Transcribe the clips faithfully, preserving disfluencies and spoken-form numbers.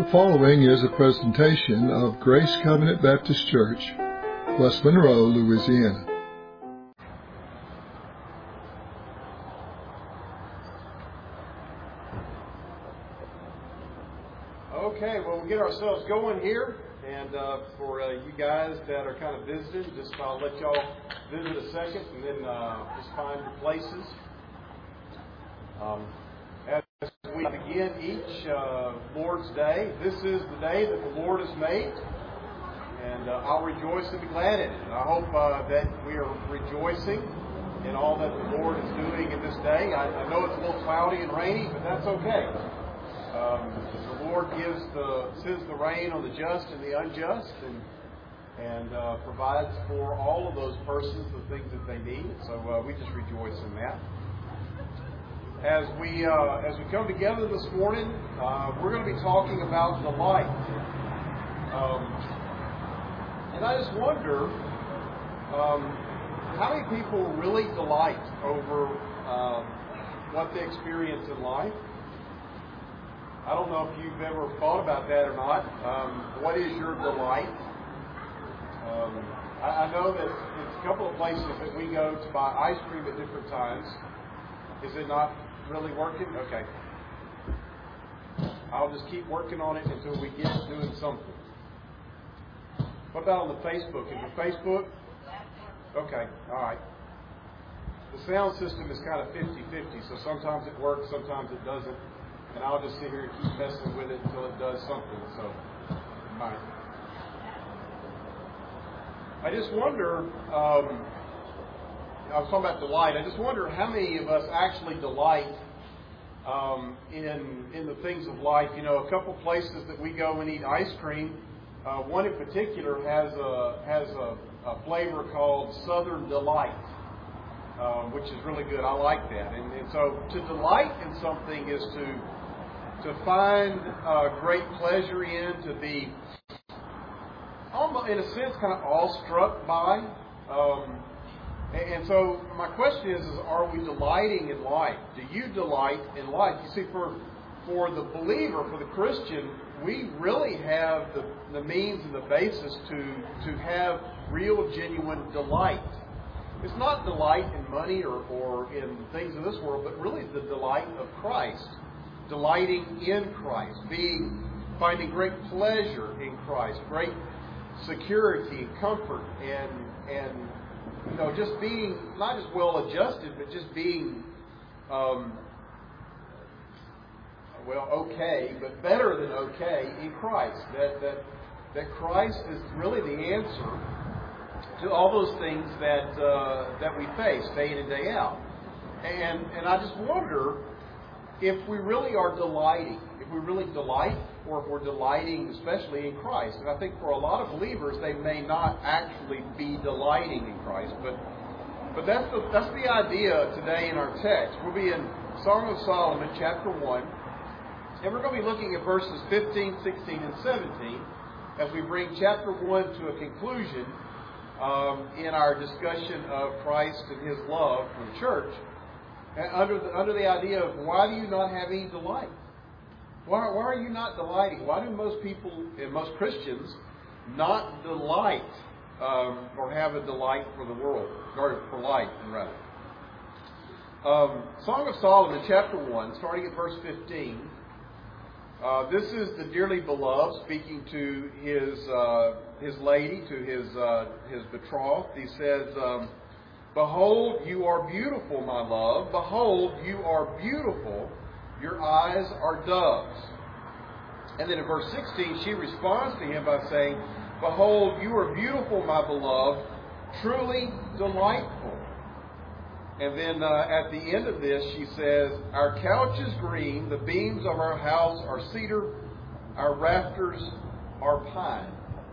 The following is a presentation of Grace Covenant Baptist Church, West Monroe, Louisiana. Okay, well, we'll get ourselves going here. And uh, for uh, you guys that are kind of visiting, just I'll let y'all visit a second and then uh, just find your places. Um, as we begin each uh, Lord's Day, this is the day that the Lord has made. And uh, I'll rejoice and be glad in it. And I hope uh, that we are rejoicing in all that the Lord is doing in this day. I, I know it's a little cloudy and rainy, but that's okay. Um, the Lord gives the sends the rain on the just and the unjust, and and uh, provides for all of those persons the things that they need. So uh, we just rejoice in that. As we uh, as we come together this morning, uh, we're going to be talking about delight. Um, and I just wonder um, how many people really delight over uh, what they experience in life. I don't know if you've ever thought about that or not. Um, what is your delight? Um, I, I know that it's a couple of places that we go to buy ice cream at different times. Is it not really working? Okay. I'll just keep working on it until we get doing something. What about on the Facebook? Is your Facebook? Okay. All right. The sound system is kind of fifty-fifty, so sometimes it works, sometimes it doesn't. And I'll just sit here and keep messing with it until it does something. So, might. I just wonder, um, I was talking about delight, I just wonder how many of us actually delight um, in in the things of life. You know, a couple places that we go and eat ice cream, uh, one in particular has a, has a, a flavor called Southern Delight. Uh, which is really good. I like that. And, and so to delight in something is to to find uh, great pleasure in, to be, almost, in a sense, kind of awestruck by. Um, and, and so my question is, is, are we delighting in life? Do you delight in life? You see, for for the believer, for the Christian, we really have the, the means and the basis to to have real, genuine delight. It's not delight in money or, or in things of this world, but really the delight of Christ. Delighting in Christ. Being, finding great pleasure in Christ. Great security and comfort. And, and you know, just being, not just well adjusted, but just being, um, well, okay, but better than okay in Christ. That, that, that Christ is really the answer to all those things that uh, that we face day in and day out. And and I just wonder if we really are delighting, if we really delight, or if we're delighting especially in Christ. And I think for a lot of believers, they may not actually be delighting in Christ. But but that's the, that's the idea today in our text. We'll be in Song of Solomon, chapter one. And we're going to be looking at verses fifteen, sixteen, and seventeen as we bring chapter one to a conclusion Um, in our discussion of Christ and His love for the church, and under the, under the idea of why do you not have any delight? Why, why are you not delighting? Why do most people and most Christians not delight um, or have a delight for the world, or for life, rather? Um, Song of Solomon, chapter one, starting at verse fifteen. Uh, this is the dearly beloved speaking to his uh, his lady, to his uh, his betrothed. He says, um, "Behold, you are beautiful, my love. Behold, you are beautiful. Your eyes are doves." And then in verse sixteen, she responds to him by saying, "Behold, you are beautiful, my beloved, truly delightful." And then uh, at the end of this, she says, "Our couch is green, the beams of our house are cedar, our rafters are pine."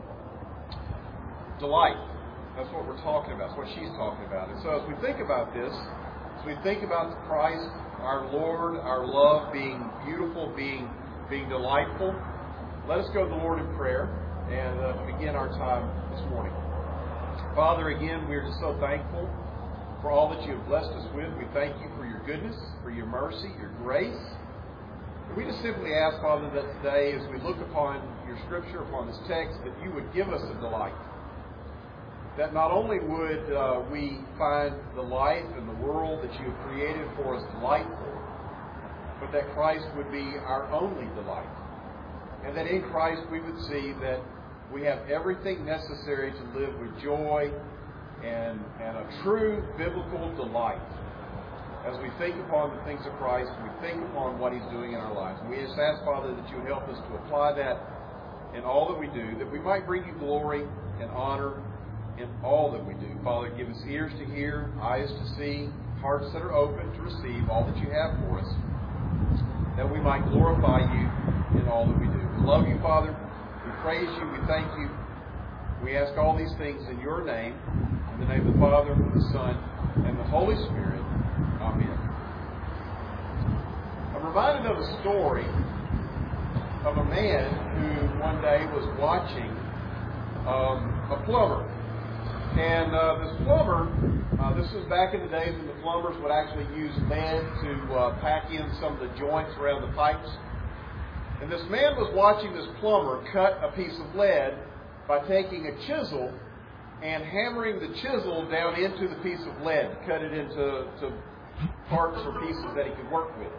Delight. That's what we're talking about. That's what she's talking about. And so as we think about this, as we think about Christ, our Lord, our love being beautiful, being being delightful, let us go to the Lord in prayer and uh, begin our time this morning. Father, again, we are just so thankful for all that you have blessed us with. We thank you for your goodness, for your mercy, your grace. we just simply ask, Father, that today as we look upon your Scripture, upon this text, that you would give us a delight. That not only would uh, we find the life and the world that you have created for us delightful, but that Christ would be our only delight. And that in Christ we would see that we have everything necessary to live with joy and, and a true biblical delight. As we think upon the things of Christ, we think upon what He's doing in our lives. And we just ask, Father, that you would help us to apply that in all that we do, that we might bring you glory and honor in all that we do. Father, give us ears to hear, eyes to see, hearts that are open to receive all that you have for us, that we might glorify you in all that we do. We love you, Father. We praise you. We thank you. We ask all these things in your name, in the name of the Father, the Son, and the Holy Spirit. Amen. I'm reminded of a story of a man who one day was watching um, a plumber. And uh, this plumber, uh, this was back in the days when the plumbers would actually use lead to uh, pack in some of the joints around the pipes. And this man was watching this plumber cut a piece of lead by taking a chisel and hammering the chisel down into the piece of lead to cut it into to parts or pieces that he could work with.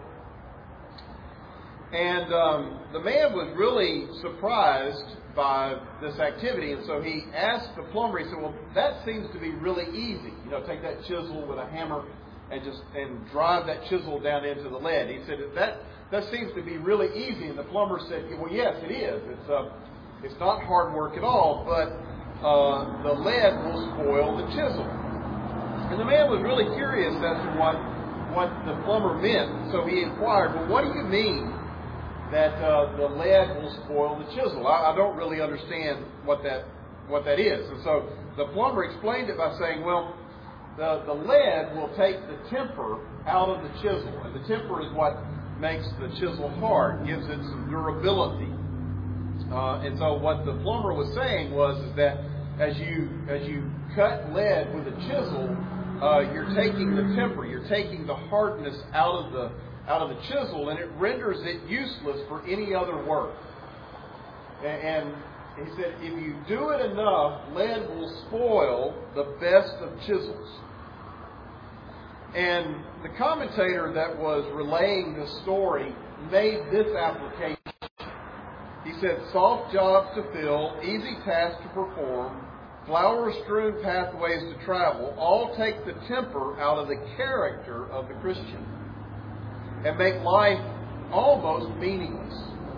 And um, the man was really surprised by this activity, and so he asked the plumber, he said, well, that seems to be really easy. You know, take that chisel with a hammer and just and drive that chisel down into the lead. He said, that that seems to be really easy. And the plumber said, well, yes, it is. It's uh, it's not hard work at all, but uh, the lead will spoil the chisel. And the man was really curious as to what, what the plumber meant, so he inquired, well, what do you mean that uh, the lead will spoil the chisel? I, I don't really understand what that what that is. And so the plumber explained it by saying, well, the, the lead will take the temper out of the chisel. And the temper is what makes the chisel hard, gives it some durability. Uh, and so what the plumber was saying was is that as you as you cut lead with a chisel, uh, you're taking the temper, you're taking the hardness out of the out of the chisel, and it renders it useless for any other work. And he said, if you do it enough, lead will spoil the best of chisels. And the commentator that was relaying this story made this application. He said, soft jobs to fill, easy tasks to perform, flower-strewn pathways to travel, all take the temper out of the character of the Christian and make life almost meaningless.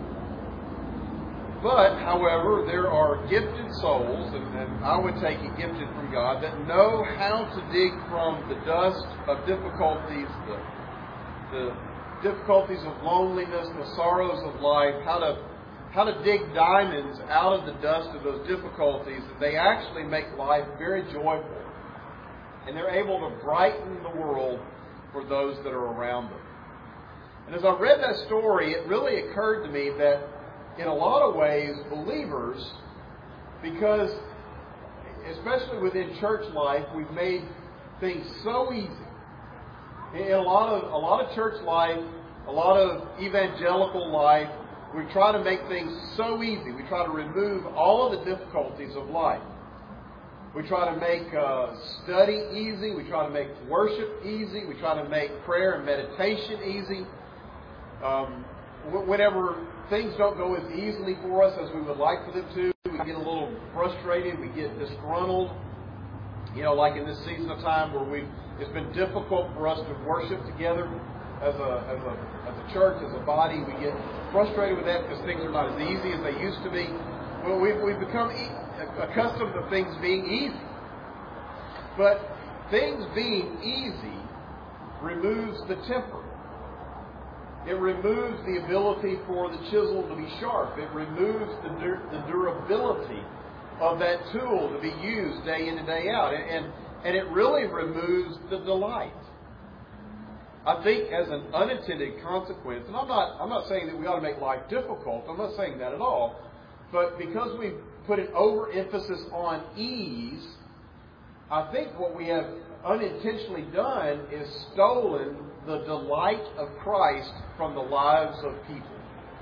But, however, there are gifted souls, and, and I would take it gifted from God, that know how to dig from the dust of difficulties, the, the difficulties of loneliness, the sorrows of life, how to how to dig diamonds out of the dust of those difficulties, and they actually make life very joyful. And they're able to brighten the world for those that are around them. And as I read that story, it really occurred to me that in a lot of ways, believers, because especially within church life, we've made things so easy. In a lot of a lot of church life, a lot of evangelical life, we try to make things so easy. We try to remove all of the difficulties of life. We try to make uh, study easy. We try to make worship easy. We try to make prayer and meditation easy. Um, whenever things don't go as easily for us as we would like for them to, we get a little frustrated. We get disgruntled. You know, like in this season of time where we it's been difficult for us to worship together as a as a as a church, as a body. We get frustrated with that because things are not as easy as they used to be. Well, we've we've become e- accustomed to things being easy. But things being easy removes the temper. It removes the ability for the chisel to be sharp. It removes the dur- the durability of that tool to be used day in and day out. And, and, and it really removes the delight. I think as an unintended consequence, and I'm not I'm not saying that we ought to make life difficult. I'm not saying that at all. But because we put an overemphasis on ease, I think what we have unintentionally done is stolen the delight of Christ from the lives of people.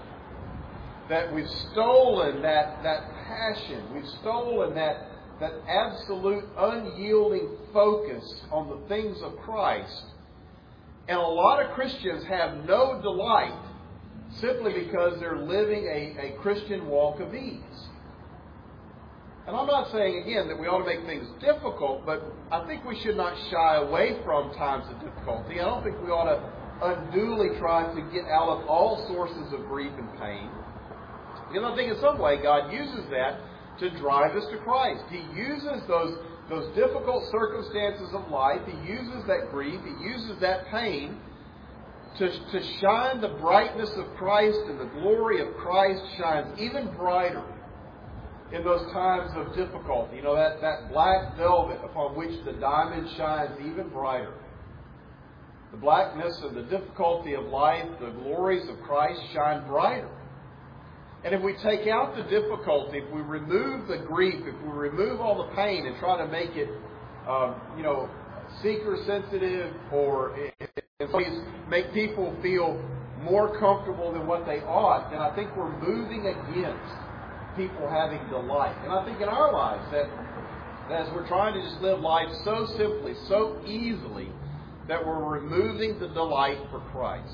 That we've stolen that, that passion, we've stolen that, that absolute unyielding focus on the things of Christ. And a lot of Christians have no delight simply because they're living a, a Christian walk of ease. And I'm not saying, again, that we ought to make things difficult, but I think we should not shy away from times of difficulty. I don't think we ought to unduly try to get out of all sources of grief and pain. And I think in some way God uses that to drive us to Christ. He uses those, those difficult circumstances of life. He uses that grief. He uses that pain to, to shine the brightness of Christ, and the glory of Christ shines even brighter in those times of difficulty. You know, that, that black velvet upon which the diamond shines even brighter. The blackness and the difficulty of life, the glories of Christ shine brighter. And if we take out the difficulty, if we remove the grief, if we remove all the pain and try to make it, um, you know, seeker-sensitive, or in ways make people feel more comfortable than what they ought, then I think we're moving against people having delight. And I think in our lives that, that as we're trying to just live life so simply, so easily, that we're removing the delight for Christ.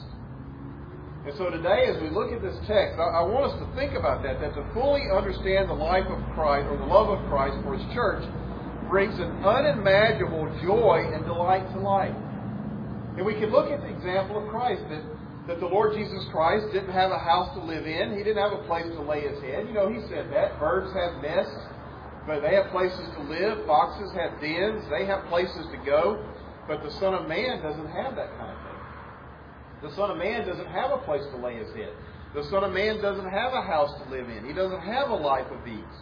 And so today, as we look at this text, I, I want us to think about that, that to fully understand the life of Christ, or the love of Christ for His church, brings an unimaginable joy and delight to life. And we can look at the example of Christ, that that the Lord Jesus Christ didn't have a house to live in. He didn't have a place to lay His head. You know, He said that. Birds have nests, but they have places to live. Foxes have dens. They have places to go. But the Son of Man doesn't have that kind of thing. The Son of Man doesn't have a place to lay His head. The Son of Man doesn't have a house to live in. He doesn't have a life of ease.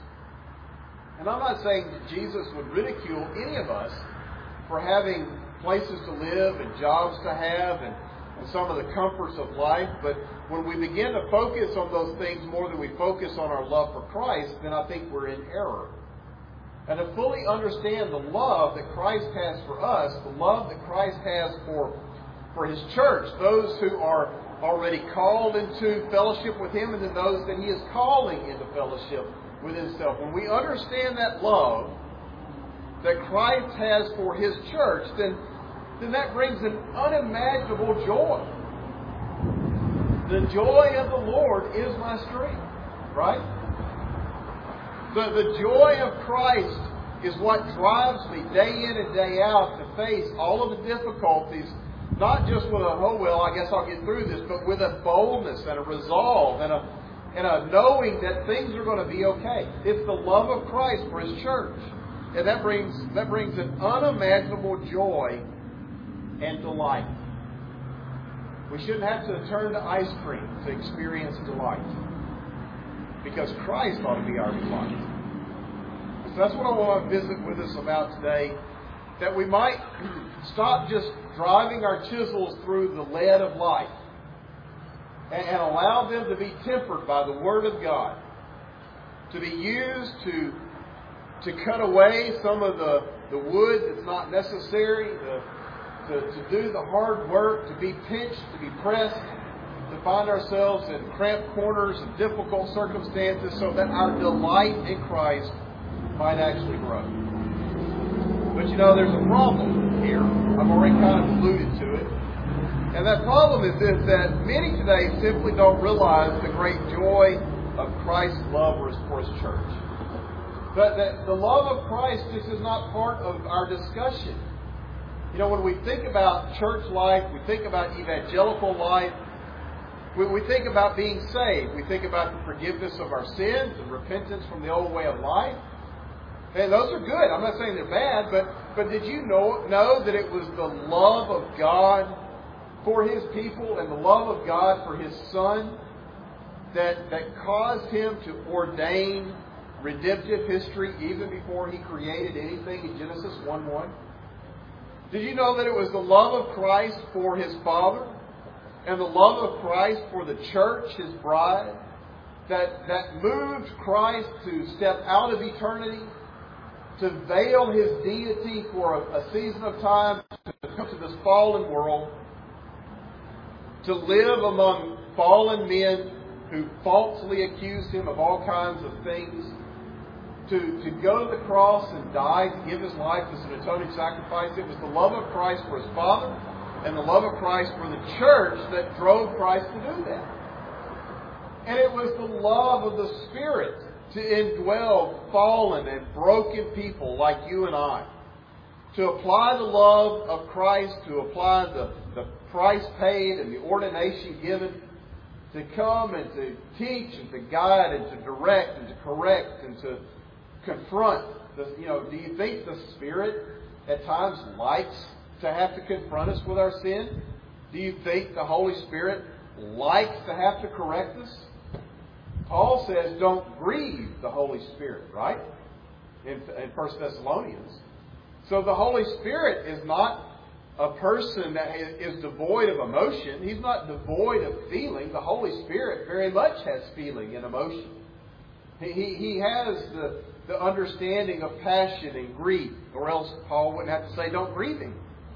And I'm not saying that Jesus would ridicule any of us for having places to live and jobs to have and and some of the comforts of life, but when we begin to focus on those things more than we focus on our love for Christ, then I think we're in error. And to fully understand the love that Christ has for us, the love that Christ has for, for His church, those who are already called into fellowship with Him, and then those that He is calling into fellowship with Himself. When we understand that love that Christ has for His church, then then that brings an unimaginable joy. The joy of the Lord is my strength, right? The, the joy of Christ is what drives me day in and day out to face all of the difficulties, not just with a, oh, well, I guess I'll get through this, but with a boldness and a resolve and a, and a knowing that things are going to be okay. It's the love of Christ for His church. And that brings, that brings an unimaginable joy and delight. We shouldn't have to turn to ice cream to experience delight, because Christ ought to be our delight. So that's what I want to visit with us about today, that we might stop just driving our chisels through the lead of life and, and allow them to be tempered by the Word of God, to be used to, to cut away some of the, the wood that's not necessary, the To, to do the hard work, to be pinched, to be pressed, to find ourselves in cramped corners and difficult circumstances so that our delight in Christ might actually grow. But you know, there's a problem here. I've already kind of alluded to it. And that problem is this, that many today simply don't realize the great joy of Christ's love for His church. But that the love of Christ, this is not part of our discussion. You know, when we think about church life, we think about evangelical life, we, we think about being saved, we think about the forgiveness of our sins and repentance from the old way of life. And those are good. I'm not saying they're bad, but, but did you know, know that it was the love of God for His people and the love of God for His Son that, that caused Him to ordain redemptive history even before He created anything in Genesis one one? Did you know that it was the love of Christ for His Father and the love of Christ for the church, His bride, that, that moved Christ to step out of eternity, to veil His deity for a, a season of time, to come to this fallen world, to live among fallen men who falsely accused him of all kinds of things, to, to go to the cross and die, to give his life as an atoning sacrifice. It was the love of Christ for his Father and the love of Christ for the church that drove Christ to do that. And it was the love of the Spirit to indwell fallen and broken people like you and I. To apply the love of Christ, to apply the, the price paid and the ordination given, to come and to teach and to guide and to direct and to correct and to confront. The, you know, do you think the Spirit at times likes to have to confront us with our sin? Do you think the Holy Spirit likes to have to correct us? Paul says, don't grieve the Holy Spirit, right? In, in First Thessalonians. So the Holy Spirit is not a person that is devoid of emotion. He's not devoid of feeling. The Holy Spirit very much has feeling and emotion. He, he, he has the, the understanding of passion and grief, or else Paul wouldn't have to say, don't grieve him.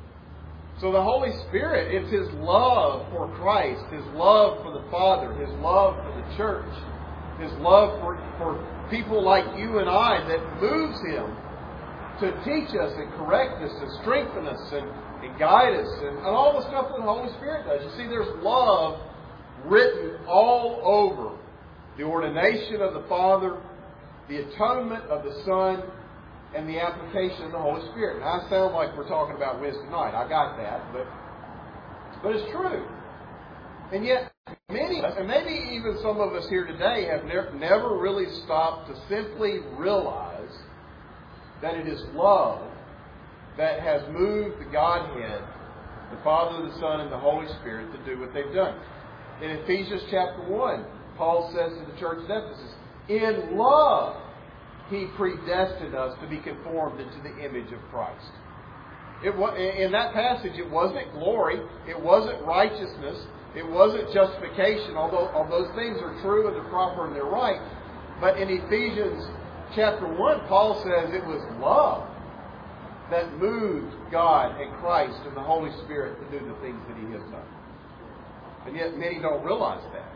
So the Holy Spirit, it's His love for Christ, His love for the Father, His love for the church, His love for, for people like you and I that moves Him to teach us and correct us and strengthen us and, and guide us and, and all the stuff that the Holy Spirit does. You see, there's love written all over the ordination of the Father, the atonement of the Son, and the application of the Holy Spirit. Now, I sound like we're talking about Wednesday night. I got that, but but it's true. And yet, many of us, and maybe even some of us here today, have never, never really stopped to simply realize that it is love that has moved the Godhead, the Father, the Son, and the Holy Spirit to do what they've done. In Ephesians chapter one, Paul says to the church at Ephesus, in love He predestined us to be conformed into the image of Christ. It was, in that passage, it wasn't glory, it wasn't righteousness, it wasn't justification, although all those things are true and they're proper and they're right. But in Ephesians chapter one, Paul says it was love that moved God and Christ and the Holy Spirit to do the things that He has done. And yet many don't realize that.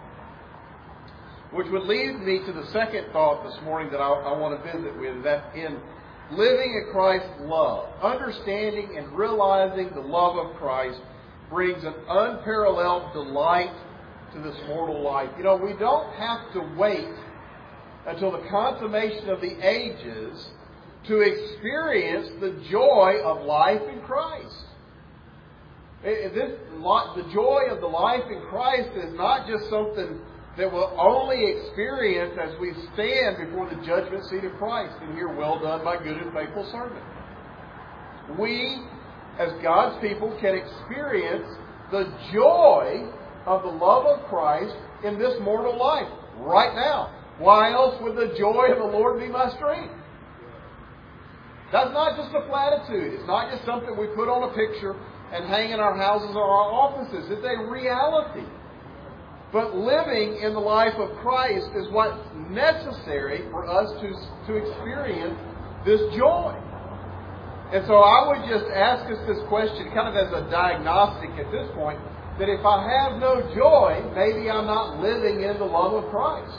Which would lead me to the second thought this morning that I, I want to visit with, that in living in Christ's love, understanding and realizing the love of Christ brings an unparalleled delight to this mortal life. You know, we don't have to wait until the consummation of the ages to experience the joy of life in Christ. It, this, the joy of the life in Christ is not just something that we'll only experience as we stand before the judgment seat of Christ and hear, well done, my good and faithful servant. We, as God's people, can experience the joy of the love of Christ in this mortal life right now. Why else would the joy of the Lord be my strength? That's not just a platitude. It's not just something we put on a picture and hang in our houses or our offices. It's a reality. But living in the life of Christ is what's necessary for us to, to experience this joy. And so I would just ask us this question kind of as a diagnostic at this point, that if I have no joy, maybe I'm not living in the love of Christ.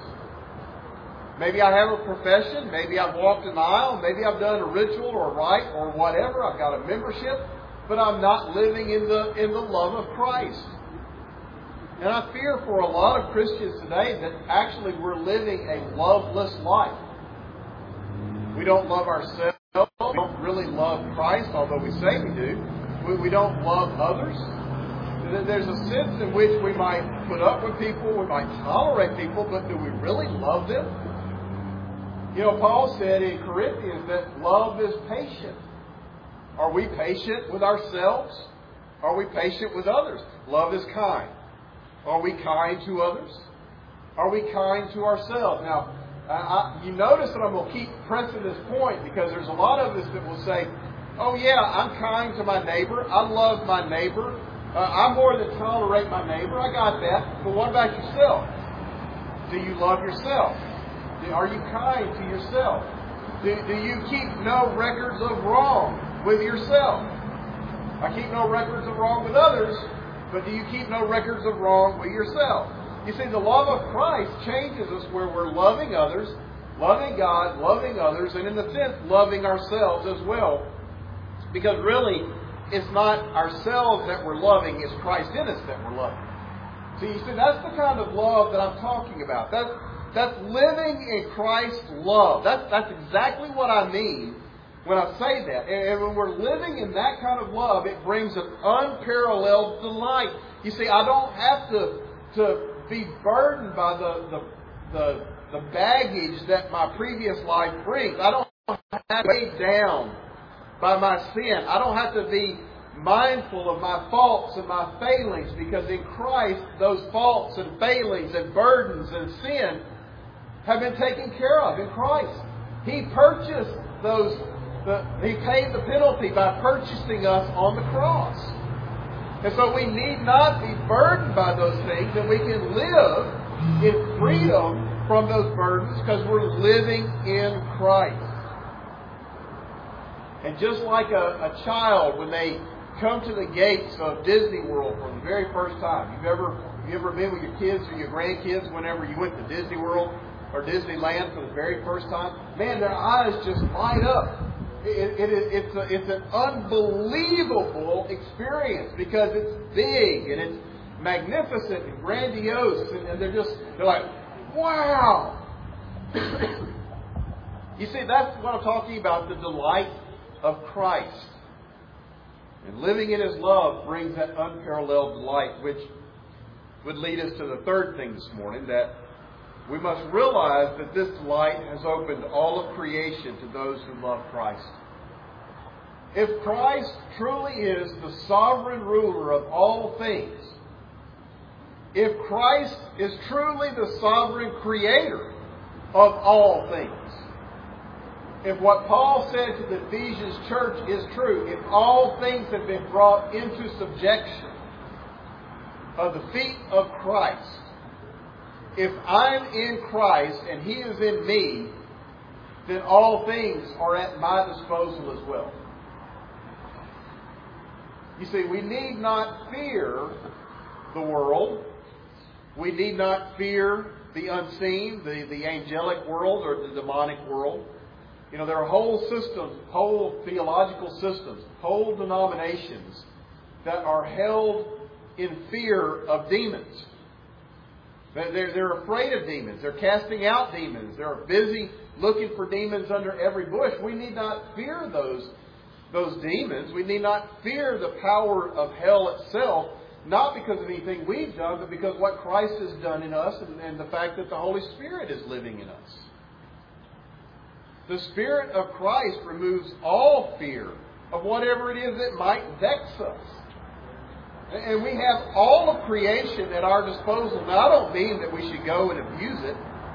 Maybe I have a profession, maybe I've walked an aisle, maybe I've done a ritual or a rite or whatever, I've got a membership, but I'm not living in the in the love of Christ. And I fear for a lot of Christians today that actually we're living a loveless life. We don't love ourselves. We don't really love Christ, although we say we do. We, we don't love others. There's a sense in which we might put up with people, we might tolerate people, but do we really love them? You know, Paul said in Corinthians that love is patient. Are we patient with ourselves? Are we patient with others? Love is kind. Are we kind to others? Are we kind to ourselves? Now, I, you notice that I'm going to keep pressing this point because there's a lot of us that will say, oh yeah, I'm kind to my neighbor. I love my neighbor. Uh, I more than tolerate my neighbor. I got that. But what about yourself? Do you love yourself? Are you kind to yourself? Do, do you keep no records of wrong with yourself? I keep no records of wrong with others, but do you keep no records of wrong with yourself? You see, the love of Christ changes us where we're loving others, loving God, loving others, and in a sense, loving ourselves as well. Because really, it's not ourselves that we're loving, it's Christ in us that we're loving. So you see, that's the kind of love that I'm talking about. That's, that's living in Christ's love. That's, that's exactly what I mean when I say that. And, and when we're living in that kind of love, it brings an unparalleled delight. You see, I don't have to, to be burdened by the, the, the, the baggage that my previous life brings. I don't have to be weighed down by my sin. I don't have to be mindful of my faults and my failings, because in Christ those faults and failings and burdens and sin have been taken care of in Christ. He purchased those, the, He paid the penalty by purchasing us on the cross. And so we need not be burdened by those things, and we can live in freedom from those burdens because we're living in Christ. And just like a, a child, when they come to the gates of Disney World for the very first time. You've ever, you ever been with your kids or your grandkids whenever you went to Disney World or Disneyland for the very first time? Man, their eyes just light up. It, it, it, it's, a, it's an unbelievable experience because it's big and it's magnificent and grandiose, and, and they're just, they're like, wow! You see, that's what I'm talking about, the delight of Christ. And living in His love brings that unparalleled delight, which would lead us to the third thing this morning, that we must realize that this delight has opened all of creation to those who love Christ. If Christ truly is the sovereign ruler of all things, if Christ is truly the sovereign creator of all things, if what Paul said to the Ephesians church is true, if all things have been brought into subjection of the feet of Christ, if I'm in Christ and He is in me, then all things are at my disposal as well. You see, we need not fear the world. We need not fear the unseen, the, the angelic world or the demonic world. You know, there are whole systems, whole theological systems, whole denominations that are held in fear of demons. They're, they're afraid of demons. They're casting out demons. They're busy looking for demons under every bush. We need not fear those, those demons. We need not fear the power of hell itself, not because of anything we've done, but because what Christ has done in us and, and the fact that the Holy Spirit is living in us. The Spirit of Christ removes all fear of whatever it is that might vex us. And we have all of creation at our disposal. Now, I don't mean that we should go and abuse it.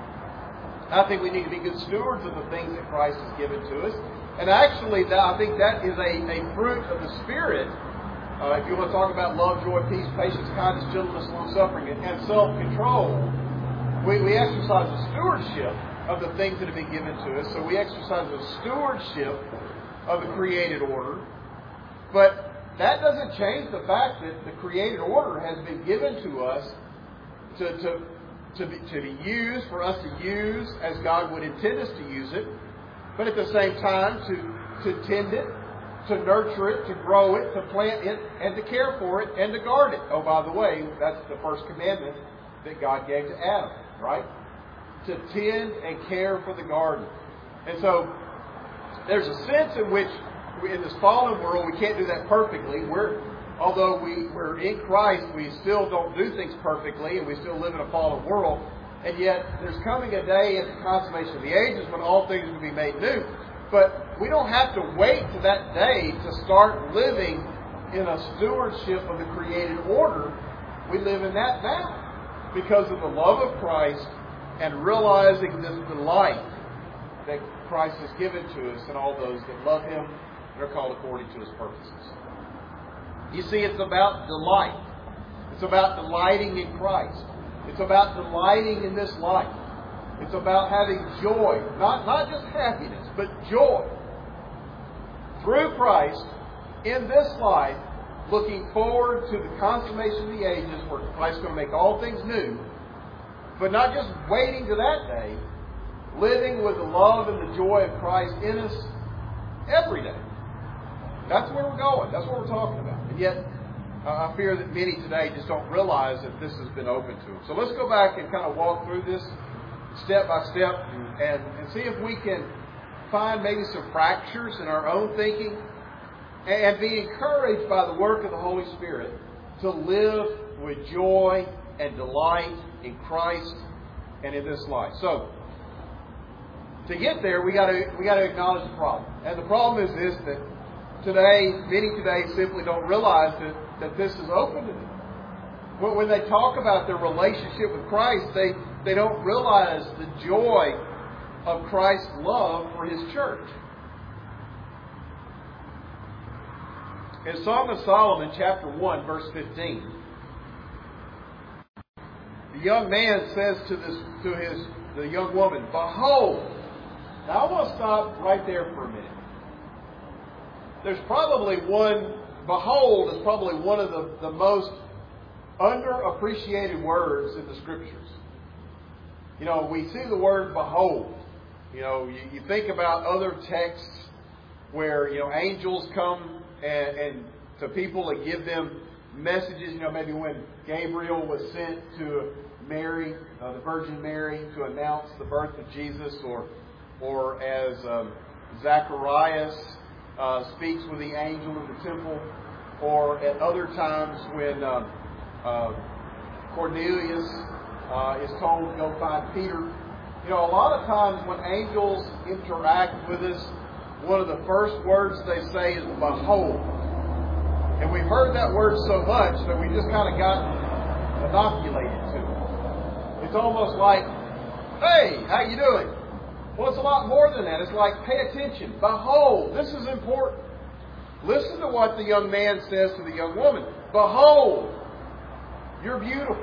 I think we need to be good stewards of the things that Christ has given to us. And actually, that, I think that is a, a fruit of the Spirit. Uh, if you want to talk about love, joy, peace, patience, kindness, gentleness, long-suffering, and, and self-control, we, we exercise the stewardship of the things that have been given to us. So we exercise the stewardship of the created order. But that doesn't change the fact that the created order has been given to us to, to, to, be, to be used, for us to use as God would intend us to use it. But at the same time, to, to tend it, to nurture it, to grow it, to plant it, and to care for it, and to guard it. Oh, by the way, that's the first commandment that God gave to Adam, right? To tend and care for the garden. And so there's a sense in which we, in this fallen world, we can't do that perfectly. We're, although we, we're in Christ, we still don't do things perfectly, and we still live in a fallen world. And yet there's coming a day at the consummation of the ages when all things will be made new. But we don't have to wait to that day to start living in a stewardship of the created order. We live in that now because of the love of Christ and realizing this delight that Christ has given to us and all those that love Him and are called according to His purposes. You see, it's about delight. It's about delighting in Christ. It's about delighting in this life. It's about having joy. Not, not just happiness, but joy. Through Christ, in this life, looking forward to the consummation of the ages where Christ's going to make all things new, but not just waiting to that day, living with the love and the joy of Christ in us every day. That's where we're going. That's what we're talking about. And yet, uh, I fear that many today just don't realize that this has been open to them. So let's go back and kind of walk through this step by step and, and, and see if we can find maybe some fractures in our own thinking and be encouraged by the work of the Holy Spirit to live with joy and delight in Christ and in this life. So, to get there, we got to we got to acknowledge the problem. And the problem is this, that today, many today simply don't realize that, that this is open to them. When they talk about their relationship with Christ, they, they don't realize the joy of Christ's love for His church. In Song of Solomon, chapter one, verse fifteen, the young man says to this to his the young woman, "Behold." Now I want to stop right there for a minute. There's probably one, behold is probably one of the, the most underappreciated words in the Scriptures. You know, we see the word behold. You know, you, you think about other texts where, you know, angels come and, and to people and give them messages. You know, maybe when Gabriel was sent to Mary, uh, the Virgin Mary, to announce the birth of Jesus, or or as um, Zacharias uh, speaks with the angel in the temple, or at other times when um, uh, Cornelius uh, is told to go find Peter. You know, a lot of times when angels interact with us, one of the first words they say is behold. And we've heard that word so much that we just kind of got inoculated to it. It's almost like, hey, how you doing? Well, it's a lot more than that. It's like, pay attention. Behold, this is important. Listen to what the young man says to the young woman. Behold, you're beautiful.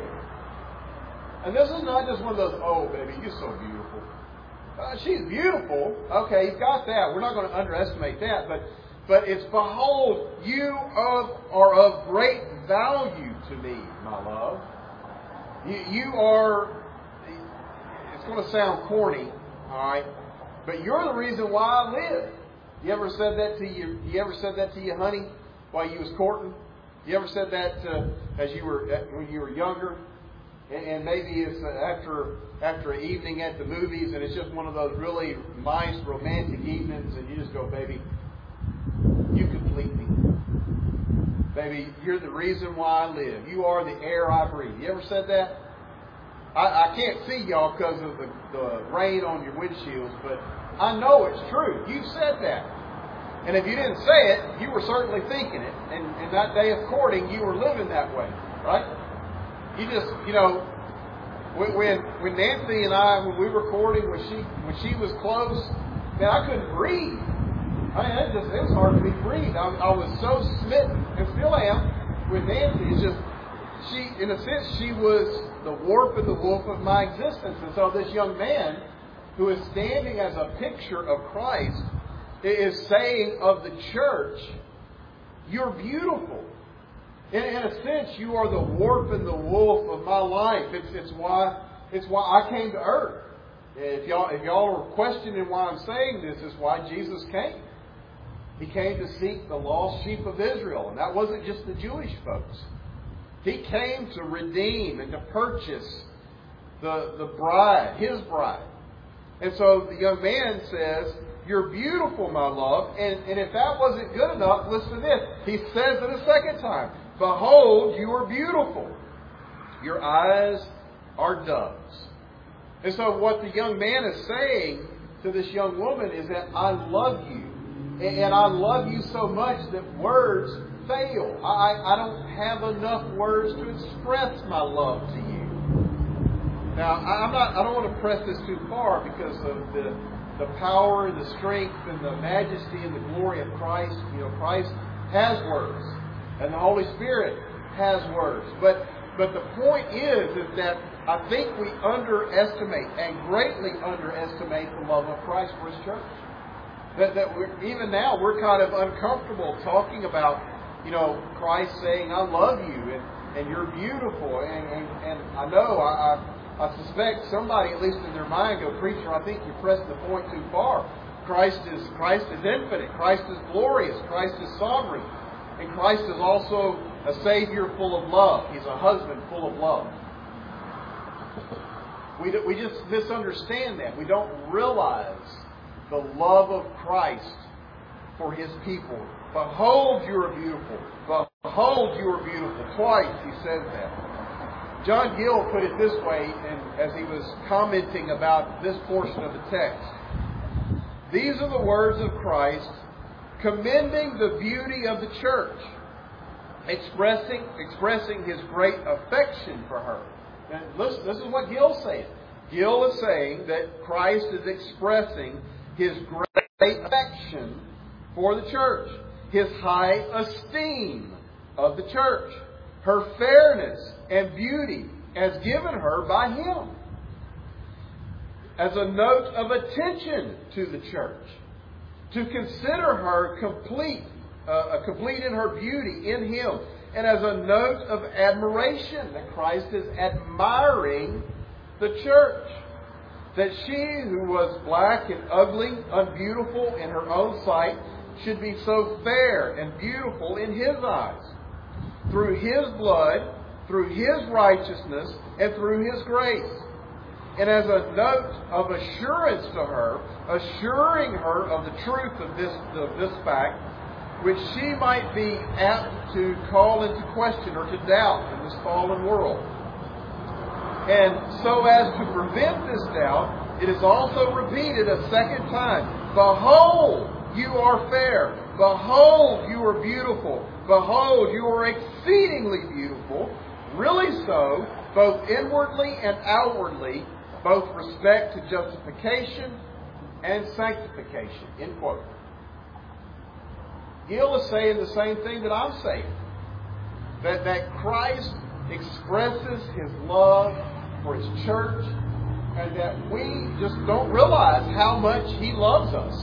And this is not just one of those, oh, baby, you're so beautiful. Uh, she's beautiful. Okay, you've got that. We're not going to underestimate that. But but it's, behold, you of, are of great value to me, my love. You, you are, it's going to sound corny, all right, but you're the reason why I live. You ever said that to you? You ever said that to your honey while you was courting? You ever said that uh, as you were when you were younger? And, and maybe it's after after an evening at the movies, and it's just one of those really nice romantic evenings, and you just go, baby, you complete me. Baby, you're the reason why I live. You are the air I breathe. You ever said that? I, I can't see y'all because of the, the rain on your windshields, but I know it's true. You said that. And if you didn't say it, you were certainly thinking it. And, and that day of courting, you were living that way, right? You just, you know, when when Nancy and I, when we were courting, when she when she was close, man, I couldn't breathe. I mean, it just it was hard for me to breathe. I, I was so smitten, and still am, with Nancy. It's just, she, in a sense, she was the warp and the woof of my existence. And so this young man, who is standing as a picture of Christ, is saying of the church, you're beautiful. In, in a sense, you are the warp and the woof of my life. It's, it's why it's why I came to earth. If y'all if y'all are questioning why I'm saying this, it's why Jesus came. He came to seek the lost sheep of Israel, and that wasn't just the Jewish folks. He came to redeem and to purchase the the bride, His bride. And so the young man says, you're beautiful, my love. And, and if that wasn't good enough, listen to this. He says it a second time. Behold, you are beautiful. Your eyes are doves. And so what the young man is saying to this young woman is that I love you. And I love you so much that words fail. I, I don't have enough words to express my love to you. Now, I'm not, I don't want to press this too far because of the, the power, the strength, and the majesty and the glory of Christ. You know, Christ has words. And the Holy Spirit has words. But but the point is, is that I think we underestimate and greatly underestimate the love of Christ for His church. That, that we're, even now we're kind of uncomfortable talking about you know, Christ saying, I love you, and, and you're beautiful. And, and, and I know, I, I, I suspect somebody, at least in their mind, go, preacher, I think you're pressing the point too far. Christ is Christ is infinite. Christ is glorious. Christ is sovereign. And Christ is also a Savior full of love. He's a husband full of love. We, do, we just misunderstand that. We don't realize the love of Christ for His people. Behold, you are beautiful. Behold, you are beautiful. Twice He says that. John Gill put it this way and as he was commenting about this portion of the text. These are the words of Christ commending the beauty of the church, expressing expressing His great affection for her. And listen, this is what Gill's saying. Gill is saying that Christ is expressing His great affection for the church, His high esteem of the church, her fairness and beauty as given her by Him, as a note of attention to the church, to consider her complete, uh, complete in her beauty in Him, and as a note of admiration that Christ is admiring the church, that she who was black and ugly, unbeautiful in her own sight, should be so fair and beautiful in His eyes, through His blood, through His righteousness, and through His grace. And as a note of assurance to her, assuring her of the truth of this, of this fact, which she might be apt to call into question or to doubt in this fallen world. And so as to prevent this doubt, it is also repeated a second time. Behold, you are fair. Behold, you are beautiful. Behold, you are exceedingly beautiful. Really so, both inwardly and outwardly, both respect to justification and sanctification. End quote. Gill is saying the same thing that I'm saying. That, that Christ expresses His love for His church, and that we just don't realize how much He loves us.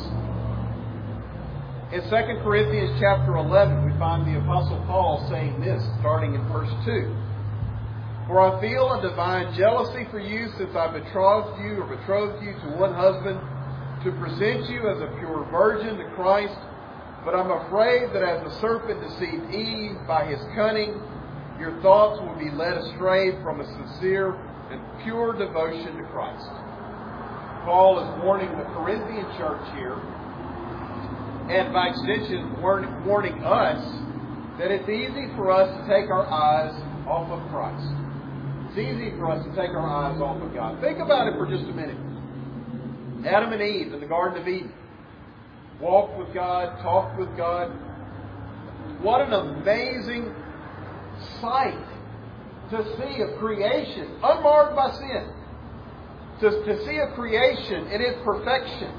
In Second Corinthians chapter eleven, we find the Apostle Paul saying this, starting in verse two. For I feel a divine jealousy for you, since I betrothed you or betrothed you to one husband, to present you as a pure virgin to Christ. But I'm afraid that as the serpent deceived Eve by his cunning, your thoughts will be led astray from a sincere and pure devotion to Christ. Paul is warning the Corinthian church here, and by extension warning us, that it's easy for us to take our eyes off of Christ. It's easy for us to take our eyes off of God. Think about it for just a minute. Adam and Eve in the Garden of Eden walked with God, talked with God. What an amazing sight to see a creation unmarred by sin. To, to see a creation in its perfection.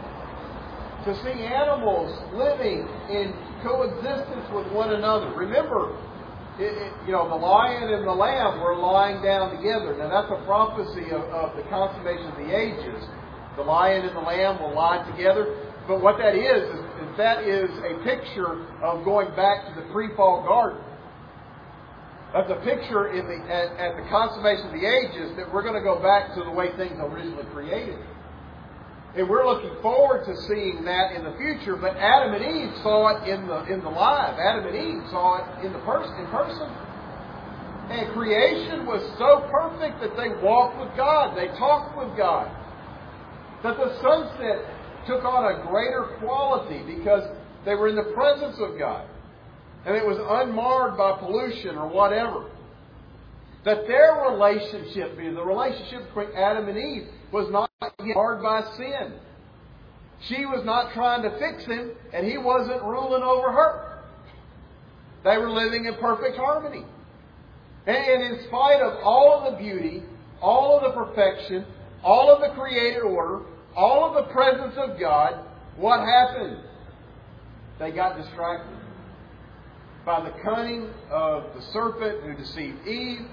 To see animals living in coexistence with one another. Remember, It, it, you know, the lion and the lamb were lying down together. Now that's a prophecy of, of the consummation of the ages. The lion and the lamb will lie together. But what that is, is, is that is a picture of going back to the pre-fall garden. That's a picture in the, at, at the consummation of the ages that we're going to go back to the way things were originally created. And we're looking forward to seeing that in the future. But Adam and Eve saw it in the in the live. Adam and Eve saw it in the person in person. And creation was so perfect that they walked with God. They talked with God. That the sunset took on a greater quality because they were in the presence of God. And it was unmarred by pollution or whatever. That their relationship, the relationship between Adam and Eve, was not marred by sin. She was not trying to fix him, and he wasn't ruling over her. They were living in perfect harmony. And in spite of all of the beauty, all of the perfection, all of the created order, all of the presence of God, what happened? They got distracted by the cunning of the serpent who deceived Eve.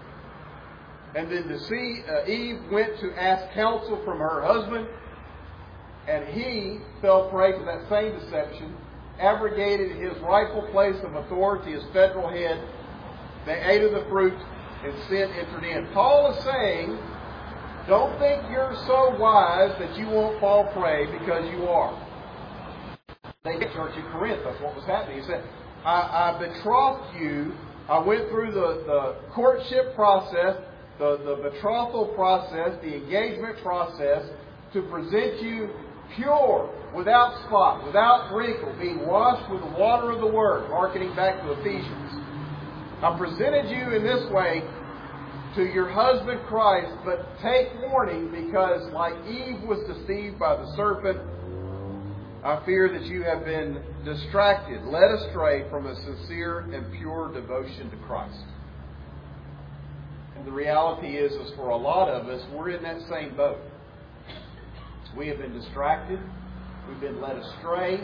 And then deceive, uh, Eve went to ask counsel from her husband. And he fell prey to that same deception. abrogated his rightful place of authority as federal head. They ate of the fruit, and sin entered in. Paul is saying, don't think you're so wise that you won't fall prey, because you are. They did church in Corinth. That's what was happening. He said, I, I betrothed you. I went through the, the courtship process, the, the betrothal process, the engagement process, to present you pure, without spot, without wrinkle, being washed with the water of the Word, hearkening back to Ephesians. I presented you in this way to your husband Christ, but take warning, because like Eve was deceived by the serpent, I fear that you have been distracted, led astray from a sincere and pure devotion to Christ. And the reality is, is for a lot of us, we're in that same boat. We have been distracted. We've been led astray.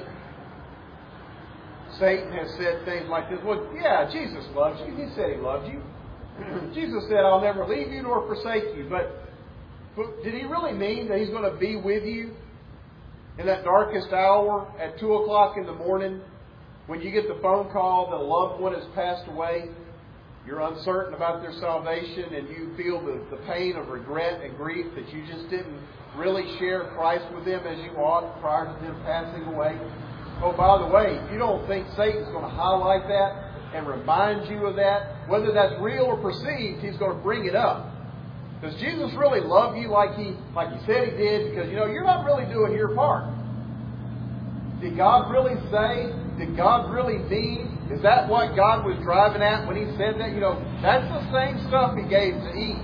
Satan has said things like this. Well, yeah, Jesus loves you. He said He loves you. Jesus said, I'll never leave you nor forsake you. But, but did He really mean that He's going to be with you in that darkest hour at two o'clock in the morning, when you get the phone call that a loved one has passed away? You're uncertain about their salvation, and you feel the, the pain of regret and grief that you just didn't really share Christ with them as you ought prior to them passing away. Oh, by the way, you don't think Satan's going to highlight that and remind you of that? Whether that's real or perceived, he's going to bring it up. Does Jesus really love you like he like he said He did? Because, you know, you're not really doing your part. Did God really say? Did God really mean? Is that what God was driving at when He said that? You know, that's the same stuff He gave to Eve.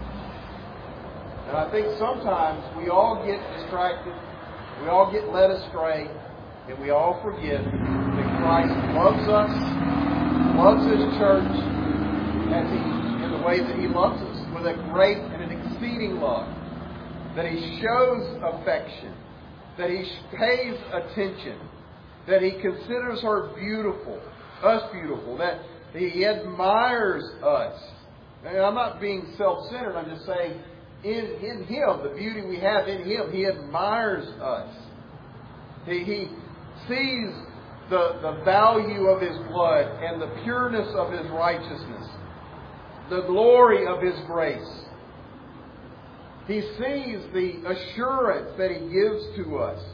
And I think sometimes we all get distracted, we all get led astray, and we all forget that Christ loves us, loves His church, as He, in the way that He loves us, with a great and an exceeding love. That He shows affection, that He pays attention, that He considers her beautiful, us beautiful, that He admires us. And I'm not being self-centered, I'm just saying, in, in Him, the beauty we have in Him, He admires us. He, he sees the, the value of His blood and the pureness of His righteousness, the glory of His grace. He sees the assurance that He gives to us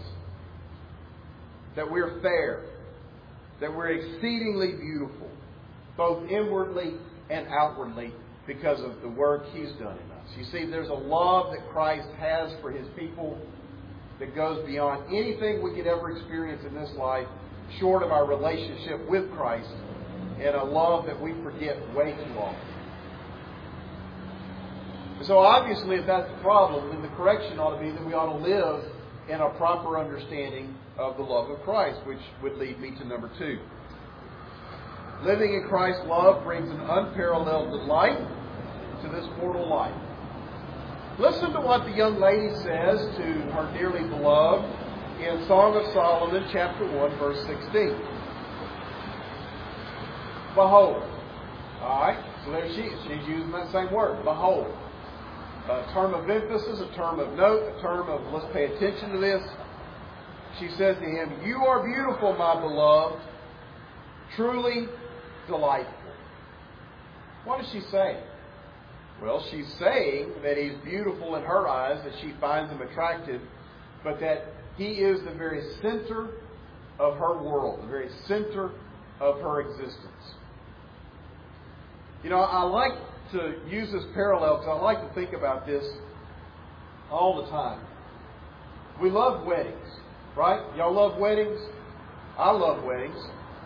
that we're fair, that we're exceedingly beautiful, both inwardly and outwardly, because of the work He's done in us. You see, there's a love that Christ has for His people that goes beyond anything we could ever experience in this life, short of our relationship with Christ, and a love that we forget way too often. So obviously, if that's the problem, then the correction ought to be that we ought to live in a proper understanding of the love of Christ, which would lead me to number two. Living in Christ's love brings an unparalleled delight to this mortal life. Listen to what the young lady says to her dearly beloved in Song of Solomon, chapter one, verse sixteen. Behold. All right, so there she is. She's using that same word. Behold. A term of emphasis, a term of note, a term of let's pay attention to this. She says to him, you are beautiful, my beloved, truly delightful. What is she saying? Well, she's saying that he's beautiful in her eyes, that she finds him attractive, but that he is the very center of her world, the very center of her existence. You know, I like to use this parallel because I like to think about this all the time. We love weddings, right? Y'all love weddings? I love weddings.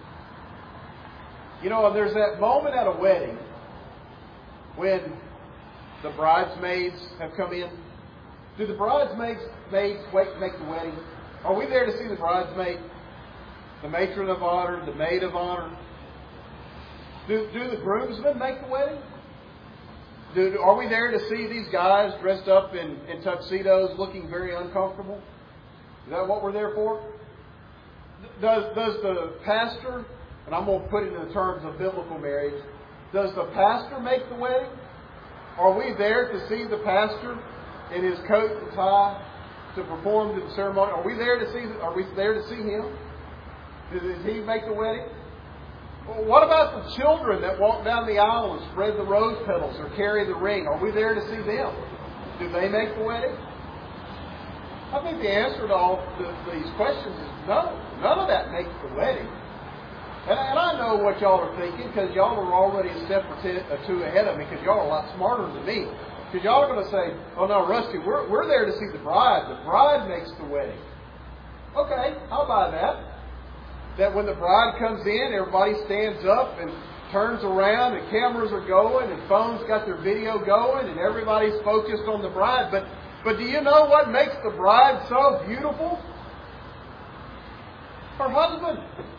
You know, there's that moment at a wedding when the bridesmaids have come in. Do the bridesmaids maids wait to make the wedding? Are we there to see the bridesmaid? The matron of honor, the maid of honor? Do, do the groomsmen make the wedding? Do, are we there to see these guys dressed up in, in tuxedos looking very uncomfortable? Is that what we're there for? Does, does the pastor, and I'm going to put it in the terms of biblical marriage, does the pastor make the wedding? Are we there to see the pastor in his coat and tie to perform the ceremony? Are we there to see? Are we there to see him? Does he make the wedding? Well, what about the children that walk down the aisle and spread the rose petals or carry the ring? Are we there to see them? Do they make the wedding? I think the answer to all the, these questions is no. None of that makes the wedding. And, and I know what y'all are thinking, because y'all are already a step or two ahead of me, because y'all are a lot smarter than me. Because y'all are going to say, oh no, Rusty, we're, we're there to see the bride. The bride makes the wedding. Okay, I'll buy that. That when the bride comes in, everybody stands up and turns around, and cameras are going, and phones got their video going, and everybody's focused on the bride. But but do you know what makes the bride so beautiful? Her husband.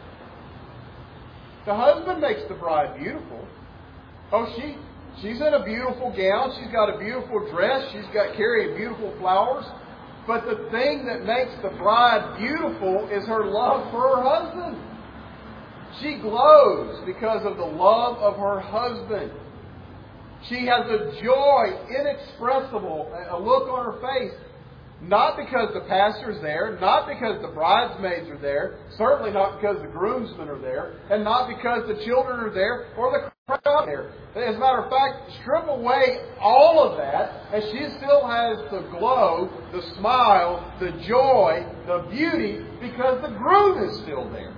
The husband makes the bride beautiful. Oh, she she's in a beautiful gown. She's got a beautiful dress. She's got carrying beautiful flowers. But the thing that makes the bride beautiful is her love for her husband. She glows because of the love of her husband. She has a joy inexpressible, a look on her face. Not because the pastor's there, not because the bridesmaids are there, certainly not because the groomsmen are there, and not because the children are there or the crowd there. As a matter of fact, strip away all of that, and she still has the glow, the smile, the joy, the beauty, because the groom is still there.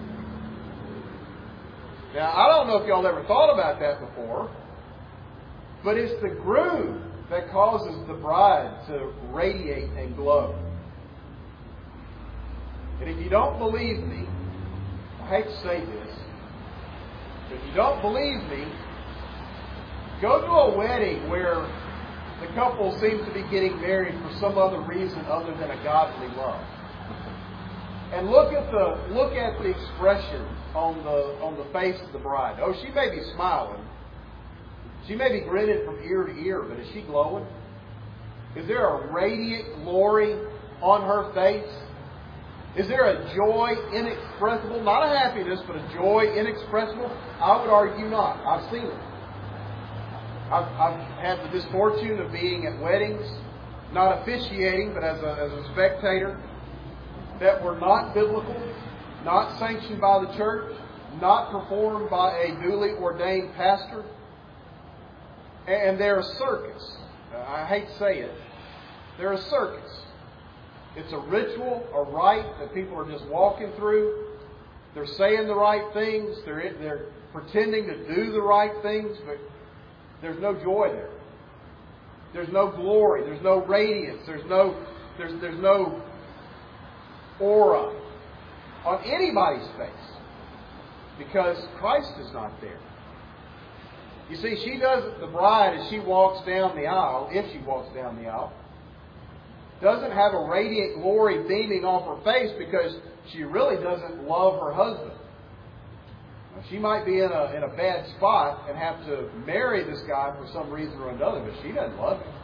Now, I don't know if y'all ever thought about that before, but it's the groom that causes the bride to radiate and glow. And if you don't believe me, I hate to say this, but if you don't believe me, go to a wedding where the couple seems to be getting married for some other reason other than a godly love. And look at the look at the expression on the on the face of the bride. Oh, she may be smiling. She may be grinning from ear to ear, but is she glowing? Is there a radiant glory on her face? Is there a joy inexpressible? Not a happiness, but a joy inexpressible? I would argue not. I've seen it. I've, I've had the misfortune of being at weddings, not officiating, but as a, as a spectator, that were not biblical, not sanctioned by the church, not performed by a duly ordained pastor. And they're a circus. I hate to say it. They're a circus. It's a ritual, a rite that people are just walking through. They're saying the right things. They're, they're pretending to do the right things, but there's no joy there. There's no glory. There's no radiance. There's no, there's, there's no aura on anybody's face because Christ is not there. You see, she doesn't, the bride, as she walks down the aisle, if she walks down the aisle, doesn't have a radiant glory beaming off her face because she really doesn't love her husband. Now, she might be in a, in a bad spot and have to marry this guy for some reason or another, but she doesn't love him.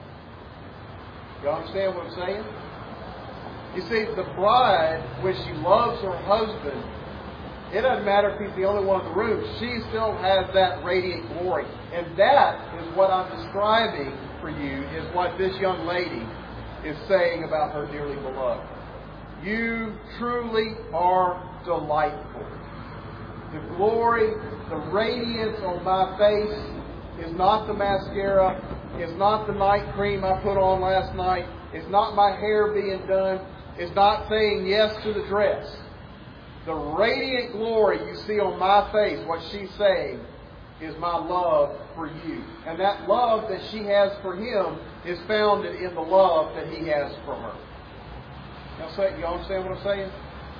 You understand what I'm saying? You see, the bride, when she loves her husband, it doesn't matter if he's the only one in the room. She still has that radiant glory. And that is what I'm describing for you, is what this young lady is saying about her dearly beloved. You truly are delightful. The glory, the radiance on my face is not the mascara, is not the night cream I put on last night, is not my hair being done, is not saying yes to the dress. The radiant glory you see on my face, what she's saying, is my love for you. And that love that she has for him is founded in the love that he has for her. Y'all, say, you understand what I'm saying?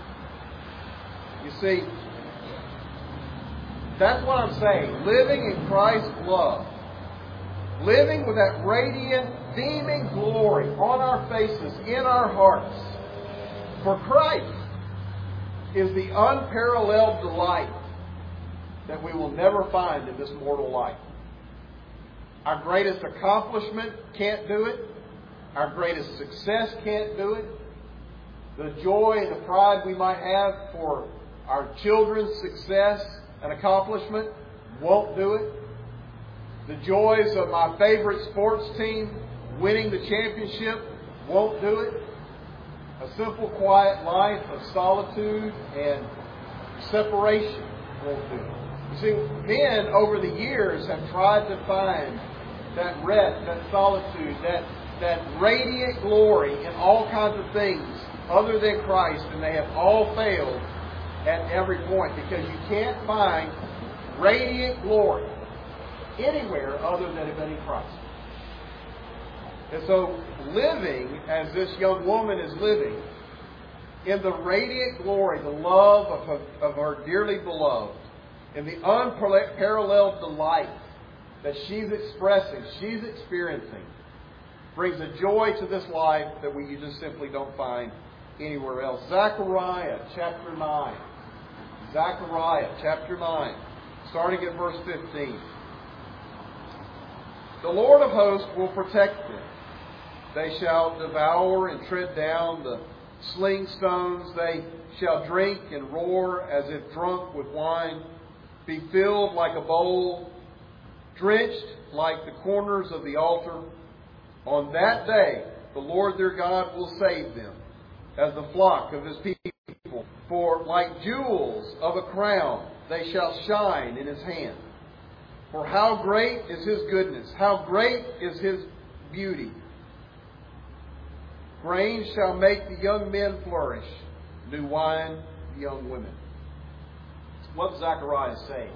You see, that's what I'm saying. Living in Christ's love. Living with that radiant, beaming glory on our faces, in our hearts. For Christ is the unparalleled delight that we will never find in this mortal life. Our greatest accomplishment can't do it. Our greatest success can't do it. The joy and the pride we might have for our children's success and accomplishment won't do it. The joys of my favorite sports team winning the championship won't do it. A simple, quiet life of solitude and Separation won't do it. You see, men over the years have tried to find that rest, that solitude, that, that radiant glory in all kinds of things other than Christ, and they have all failed at every point, because you can't find radiant glory anywhere other than in Christ. And so, living as this young woman is living, in the radiant glory, the love of her, of her dearly beloved, and the unparalleled delight that she's expressing, she's experiencing, brings a joy to this life that we just simply don't find anywhere else. Zechariah chapter nine. Zechariah chapter nine, starting at verse fifteen. The Lord of hosts will protect them. They shall devour and tread down the sling stones. They shall drink and roar as if drunk with wine, be filled like a bowl, drenched like the corners of the altar. On that day, the Lord their God will save them as the flock of His people. For like jewels of a crown, they shall shine in His hand. For how great is His goodness, how great is His beauty. Grain shall make the young men flourish, new wine the young women. What's Zechariah saying?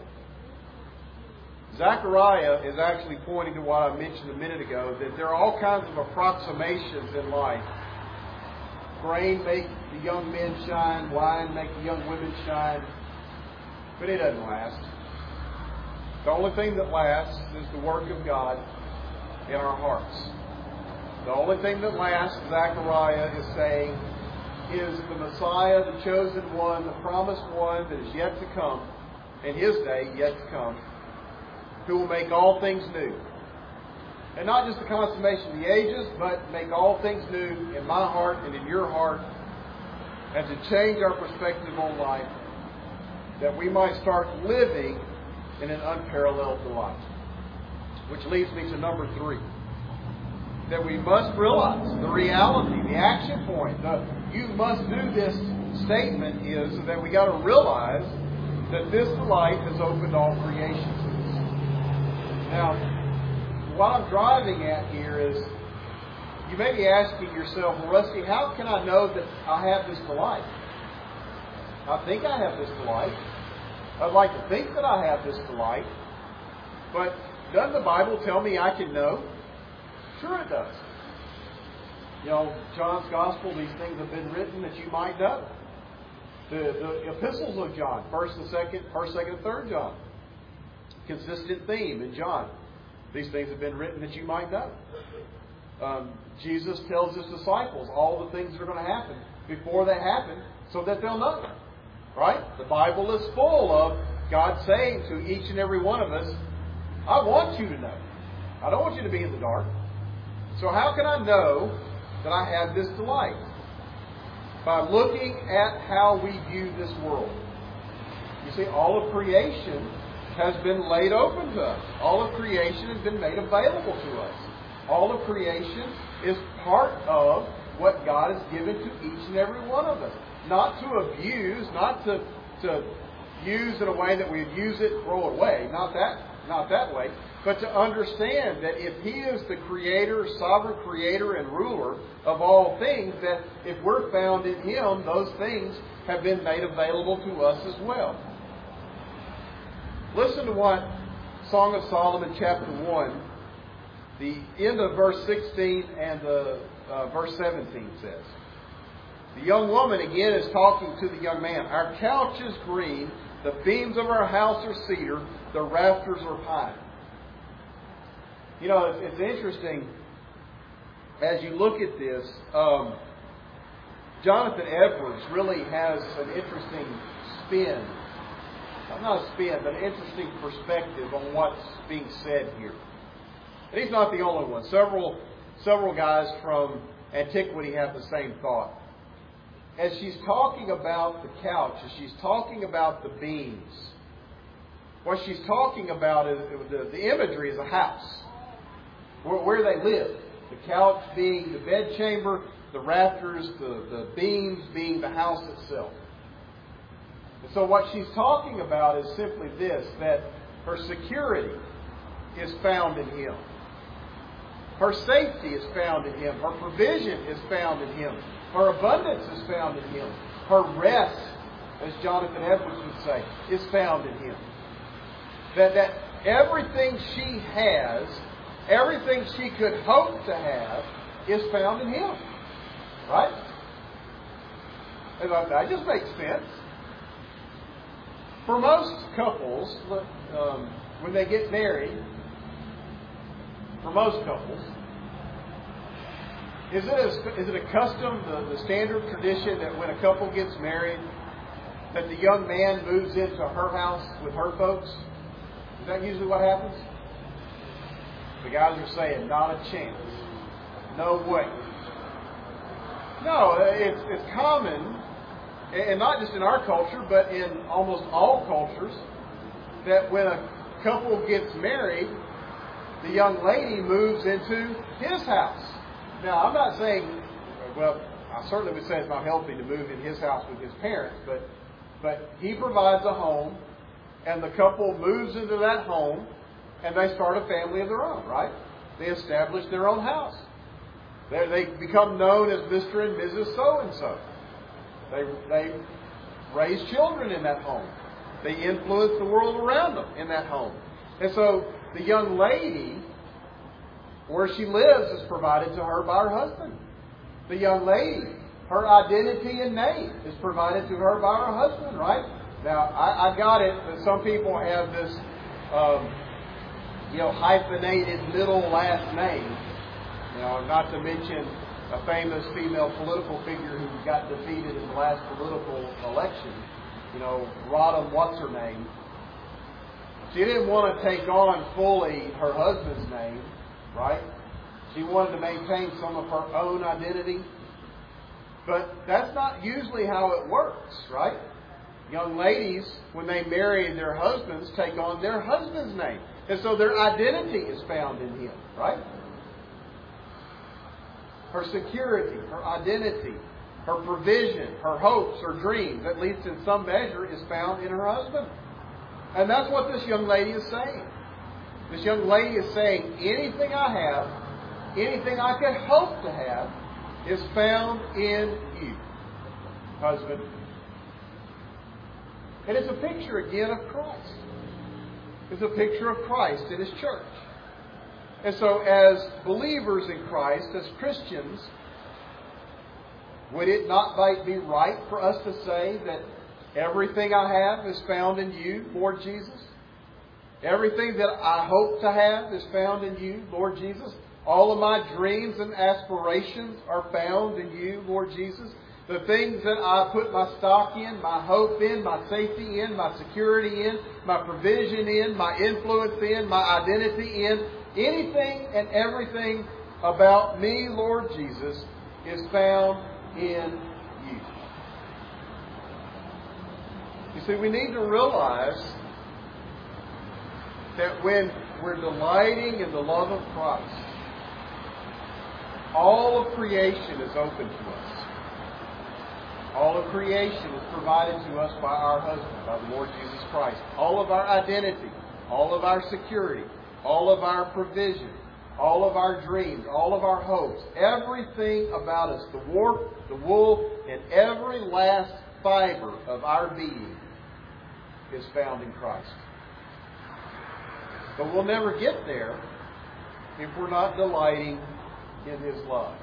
Zechariah is actually pointing to what I mentioned a minute ago, that there are all kinds of approximations in life. Grain make the young men shine, wine make the young women shine, but it doesn't last. The only thing that lasts is the work of God in our hearts. The only thing that lasts, Zechariah is saying, is the Messiah, the chosen one, the promised one that is yet to come, and His day yet to come, who will make all things new. And not just the consummation of the ages, but make all things new in my heart and in your heart, and to change our perspective on life, that we might start living in an unparalleled delight. Which leads me to number three. That we must realize the reality, the action point, the you must do this statement is that we got to realize that this delight has opened all creation to us. Now, what I'm driving at here is, you may be asking yourself, well, Rusty, how can I know that I have this delight? I think I have this delight. I'd like to think that I have this delight. But doesn't the Bible tell me I can know? Sure it does. You know, John's Gospel, these things have been written that you might know. The, the epistles of John, first and second, first, second, and third John. Consistent theme in John. These things have been written that you might know. Um, Jesus tells His disciples all the things that are going to happen before they happen so that they'll know them. Right? The Bible is full of God saying to each and every one of us, I want you to know. I don't want you to be in the dark. So how can I know that I have this delight? By looking at how we view this world. You see, all of creation has been laid open to us. All of creation has been made available to us. All of creation is part of what God has given to each and every one of us. Not to abuse, not to, to use in a way that we use it, throw it away. Not that, not that way. But to understand that if He is the Creator, sovereign Creator and ruler of all things, that if we're found in Him, those things have been made available to us as well. Listen to what Song of Solomon chapter one, the end of verse sixteen and the uh, verse seventeen says. The young woman again is talking to the young man. Our couch is green, the beams of our house are cedar, the rafters are pine. You know, it's, it's interesting as you look at this. Um, Jonathan Edwards really has an interesting spin. Not a spin, but an interesting perspective on what's being said here. And he's not the only one. Several, several guys from antiquity have the same thought. As she's talking about the couch, as she's talking about the beams, what she's talking about is the, the imagery is a house, where, where they live. The couch being the bedchamber, the rafters, the, the beams being the house itself. And so what she's talking about is simply this, that her security is found in Him. Her safety is found in Him. Her provision is found in Him. Her abundance is found in Him. Her rest, as Jonathan Edwards would say, is found in Him. That, that everything she has, everything she could hope to have, is found in Him. Right? And that just makes sense. For most couples, um, when they get married, for most couples, is it a, is it a custom, the, the standard tradition, that when a couple gets married, that the young man moves into her house with her folks? Is that usually what happens? The guys are saying, not a chance. No way. No, it's, it's common, and not just in our culture, but in almost all cultures, that when a couple gets married, the young lady moves into his house. Now, I'm not saying, well, I certainly would say it's not healthy to move in his house with his parents, but but he provides a home, and the couple moves into that home, and they start a family of their own, right? They establish their own house. They they become known as Mister and Missus So-and-so. They, they raise children in that home. They influence the world around them in that home. And so the young lady, where she lives, is provided to her by her husband. The young lady, her identity and name is provided to her by her husband, right? Now, I, I got it that some people have this, um, you know, hyphenated middle last name. You know, not to mention a famous female political figure who got defeated in the last political election. You know, Rodham, what's her name? She didn't want to take on fully her husband's name, right? She wanted to maintain some of her own identity. But that's not usually how it works, right? Young ladies, when they marry their husbands, take on their husband's name. And so their identity is found in him, right? Her security, her identity, her provision, her hopes, her dreams, at least in some measure, is found in her husband. And that's what this young lady is saying. This young lady is saying, anything I have, anything I could hope to have, is found in you, husband. And it's a picture again of Christ. It's a picture of Christ in His church. And so as believers in Christ, as Christians, would it not be right for us to say that everything I have is found in you, Lord Jesus? Everything that I hope to have is found in you, Lord Jesus? All of my dreams and aspirations are found in you, Lord Jesus? The things that I put my stock in, my hope in, my safety in, my security in, my provision in, my influence in, my identity in, anything and everything about me, Lord Jesus, is found in you. You see, we need to realize that when we're delighting in the love of Christ, all of creation is open to us. All of creation is provided to us by our husband, by the Lord Jesus Christ. All of our identity, all of our security, all of our provision, all of our dreams, all of our hopes, everything about us, the warp, the wool, and every last fiber of our being is found in Christ. But we'll never get there if we're not delighting in His love.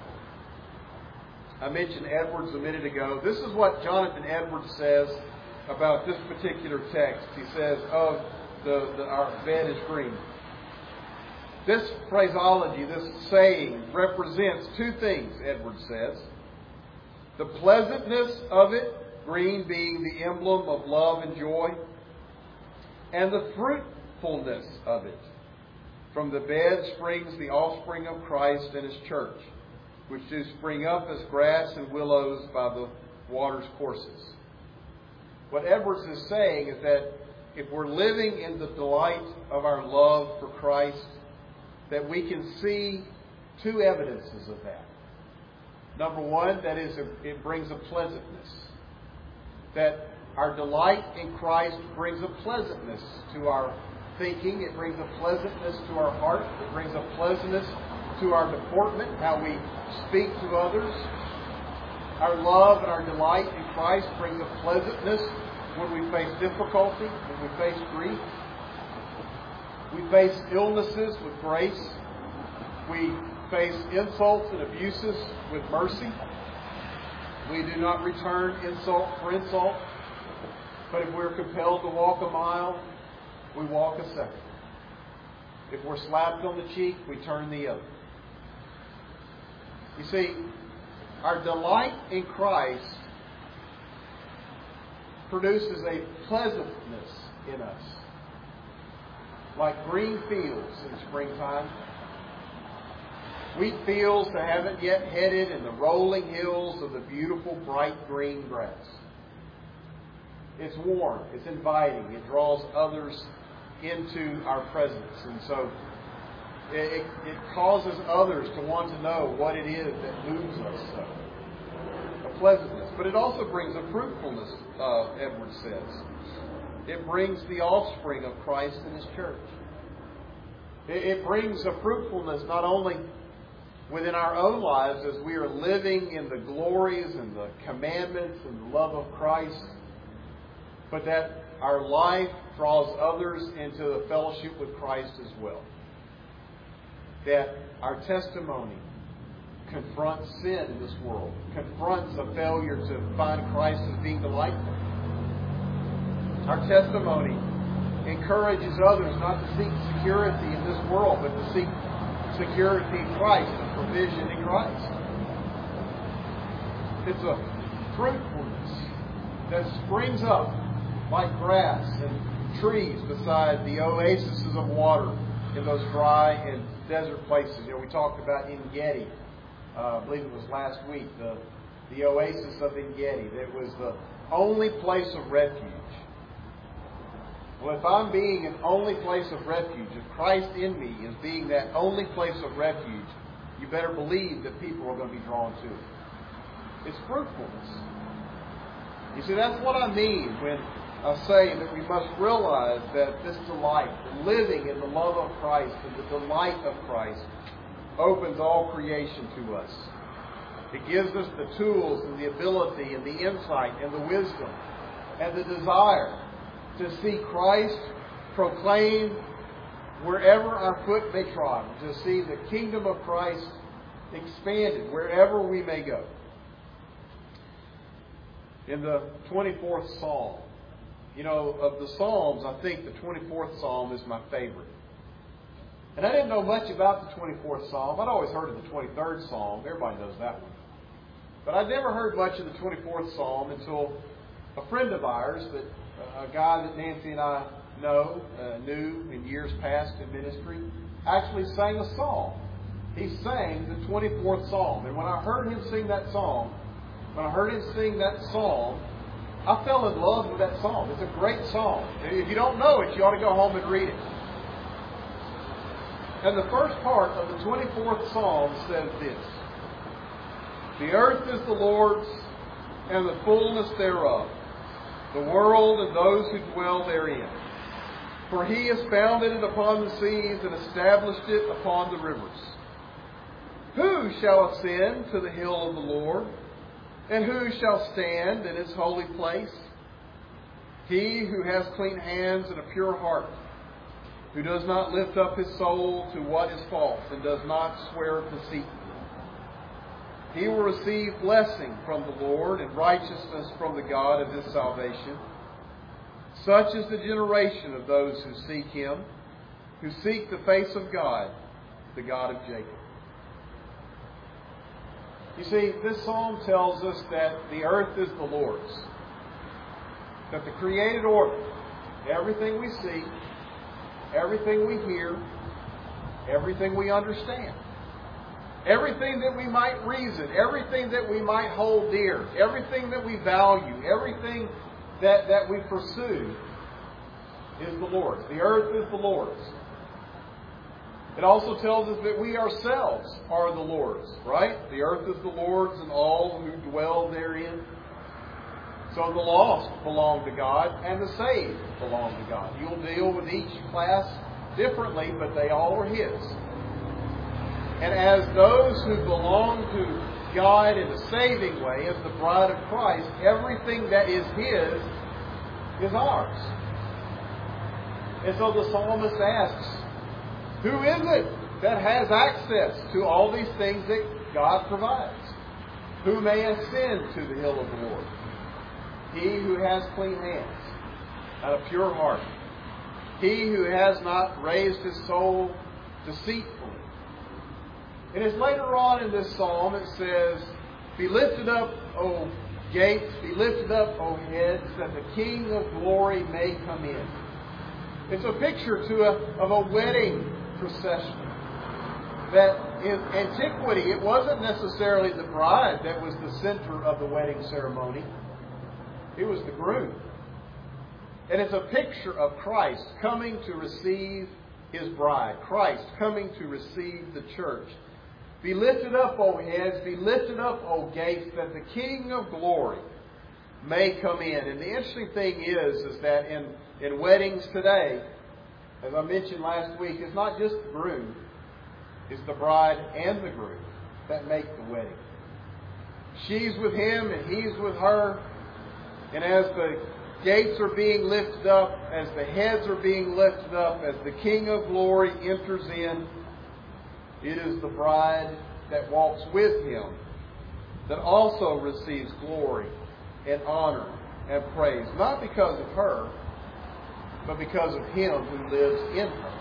I mentioned Edwards a minute ago. This is what Jonathan Edwards says about this particular text. He says, of the, the our bed is green. This phraseology, this saying, represents two things, Edwards says. The pleasantness of it, green being the emblem of love and joy, and the fruitfulness of it. From the bed springs the offspring of Christ and His church, which do spring up as grass and willows by the water's courses. What Edwards is saying is that if we're living in the delight of our love for Christ, that we can see two evidences of that. Number one, that is, it brings a pleasantness. That Our delight in Christ brings a pleasantness to our thinking. It brings a pleasantness to our heart. It brings a pleasantness to our deportment, how we speak to others. Our love and our delight in Christ brings a pleasantness when we face difficulty, when we face grief. We face illnesses with grace. We face insults and abuses with mercy. We do not return insult for insult. But if we're compelled to walk a mile, we walk a second. If we're slapped on the cheek, we turn the other. You see, our delight in Christ produces a pleasantness in us, like green fields in springtime. Wheat fields that haven't yet headed in the rolling hills of the beautiful bright green grass. It's warm, it's inviting, it draws others into our presence. And so it, it, it causes others to want to know what it is that moves us so. A pleasantness. But it also brings a fruitfulness, uh, Edward says. It brings the offspring of Christ in His church. It, it brings a fruitfulness not only within our own lives as we are living in the glories and the commandments and the love of Christ, but that our life draws others into the fellowship with Christ as well. That our testimony confronts sin in this world, confronts a failure to find Christ as being delightful. Our testimony encourages others not to seek security in this world, but to seek security in Christ and provision in Christ. It's a fruitfulness that springs up like grass and trees beside the oases of water in those dry and desert places. You know, we talked about En-Gedi. Uh, I believe it was last week. The the oasis of En-Gedi. That was the only place of refuge. Well, if I'm being an only place of refuge, if Christ in me is being that only place of refuge, you better believe that people are going to be drawn to it. It's fruitfulness. You see, that's what I mean when I say that we must realize that this delight, the living in the love of Christ and the delight of Christ, opens all creation to us. It gives us the tools and the ability and the insight and the wisdom and the desire to see Christ proclaimed wherever our foot may trod, to see the kingdom of Christ expanded wherever we may go. In the twenty-fourth Psalm, you know, of the Psalms, I think the twenty-fourth Psalm is my favorite. And I didn't know much about the twenty-fourth Psalm. I'd always heard of the twenty-third Psalm. Everybody knows that one. But I'd never heard much of the twenty-fourth Psalm until a friend of ours, that a guy that Nancy and I know, uh, knew in years past in ministry, actually sang a psalm. He sang the twenty-fourth Psalm. And when I heard him sing that psalm, when I heard him sing that psalm, I fell in love with that psalm. It's a great psalm. If you don't know it, you ought to go home and read it. And the first part of the twenty-fourth Psalm says this: "The earth is the Lord's, and the fullness thereof, the world and those who dwell therein. For He has founded it upon the seas and established it upon the rivers. Who shall ascend to the hill of the Lord? And who shall stand in His holy place? He who has clean hands and a pure heart, who does not lift up his soul to what is false, and does not swear deceitfully. He will receive blessing from the Lord and righteousness from the God of his salvation. Such is the generation of those who seek Him, who seek the face of God, the God of Jacob." You see, this psalm tells us that the earth is the Lord's. That the created order, everything we see, everything we hear, everything we understand, everything that we might reason, everything that we might hold dear, everything that we value, everything that, that we pursue is the Lord's. The earth is the Lord's. It also tells us that we ourselves are the Lord's, right? The earth is the Lord's and all who dwell therein. So the lost belong to God and the saved belong to God. You'll deal with each class differently, but they all are His. And as those who belong to God in a saving way, as the bride of Christ, everything that is His is ours. And so the psalmist asks, who is it that has access to all these things that God provides? Who may ascend to the hill of the Lord? He who has clean hands and a pure heart. He who has not raised his soul deceitfully. And as later on in this psalm it says, be lifted up, O gates, be lifted up, O heads, that the King of glory may come in. It's a picture to a, of a wedding procession. That in antiquity, it wasn't necessarily the bride that was the center of the wedding ceremony. It was the groom. And it's a picture of Christ coming to receive His bride. Christ coming to receive the church. Be lifted up, O heads, be lifted up, O gates, that the King of glory may come in. And the interesting thing is, is that in, in weddings today, as I mentioned last week, it's not just the groom. It's the bride and the groom that make the wedding. She's with him and he's with her. And as the gates are being lifted up, as the heads are being lifted up, as the King of glory enters in, it is the bride that walks with him that also receives glory and honor and praise. Not because of her, but because of Him who lives in her.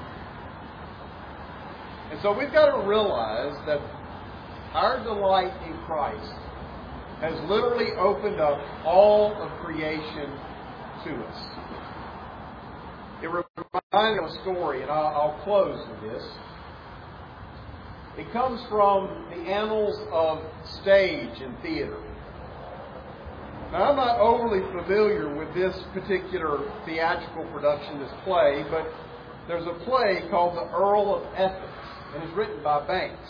And so we've got to realize that our delight in Christ has literally opened up all of creation to us. It reminds me of a story, and I'll, I'll close with this. It comes from the annals of stage and theater. Now, I'm not overly familiar with this particular theatrical production, this play, but there's a play called The Earl of Essex, and it's written by Banks.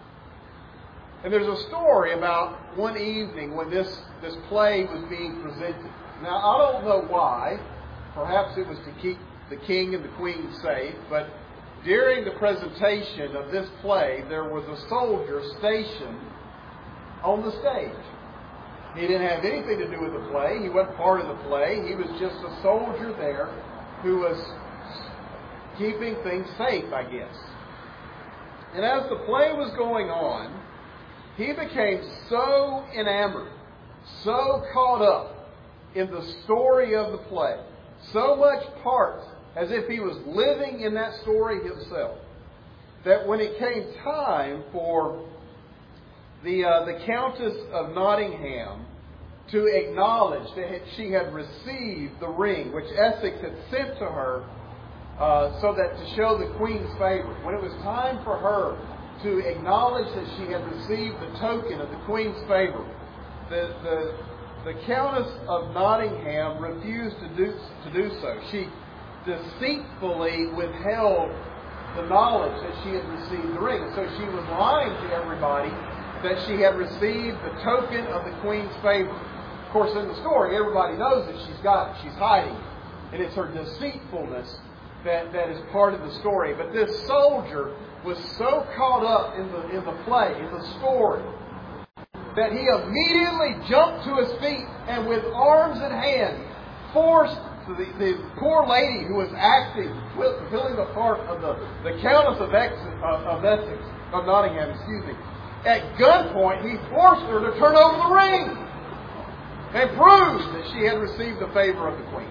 And there's a story about one evening when this, this play was being presented. Now, I don't know why. Perhaps it was to keep the king and the queen safe, but during the presentation of this play, there was a soldier stationed on the stage. He didn't have anything to do with the play. He wasn't part of the play. He was just a soldier there who was keeping things safe, I guess. And as the play was going on, he became so enamored, so caught up in the story of the play, so much part as if he was living in that story himself, that when it came time for the uh, the Countess of Nottingham to acknowledge that she had received the ring which Essex had sent to her uh, so that to show the Queen's favor, when it was time for her to acknowledge that she had received the token of the Queen's favor, the the, the Countess of Nottingham refused to do to do so. She deceitfully withheld the knowledge that she had received the ring. And so she was lying to everybody that she had received the token of the Queen's favor. Of course, in the story, everybody knows that she's got it. She's hiding it. And it's her deceitfulness that, that is part of the story. But this soldier was so caught up in the, in the play, in the story, that he immediately jumped to his feet and with arms and hands forced the, the poor lady who was acting, fulfilling the part of the, the Countess of, Ex, of, of Essex, of Nottingham, excuse me. At gunpoint, he forced her to turn over the ring and proved that she had received the favor of the Queen.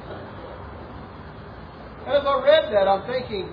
And as I read that, I'm thinking,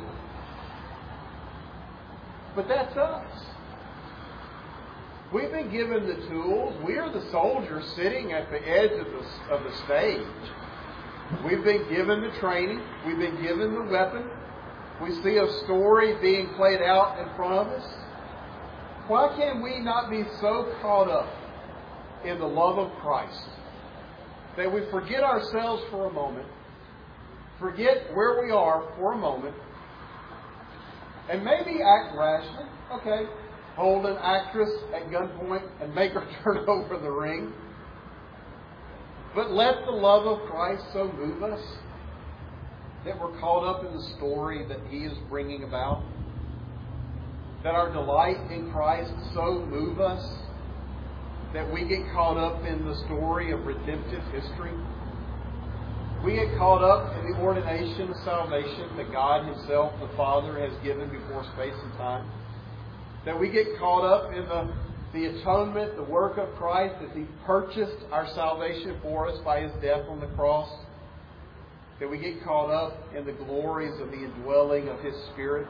but that's us. We've been given the tools. We are the soldiers sitting at the edge of the, of the stage. We've been given the training. We've been given the weapon. We see a story being played out in front of us. Why can we not be so caught up in the love of Christ that we forget ourselves for a moment, forget where we are for a moment, and maybe act rashly? Okay, hold an actress at gunpoint and make her turn over the ring. But let the love of Christ so move us that we're caught up in the story that He is bringing about. That our delight in Christ so move us that we get caught up in the story of redemptive history. We get caught up in the ordination of salvation that God Himself, the Father, has given before space and time. That we get caught up in the, the atonement, the work of Christ as He purchased our salvation for us by His death on the cross. That we get caught up in the glories of the indwelling of His Spirit.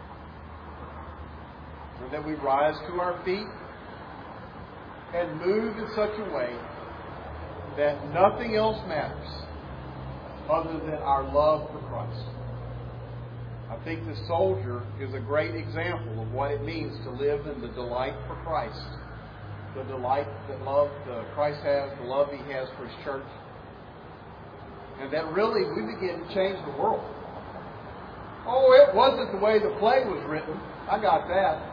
And that we rise to our feet and move in such a way that nothing else matters other than our love for Christ. I think the soldier is a great example of what it means to live in the delight for Christ. The delight that love uh, Christ has, the love He has for His church. And that really we begin to change the world. Oh, it wasn't the way the play was written. I got that.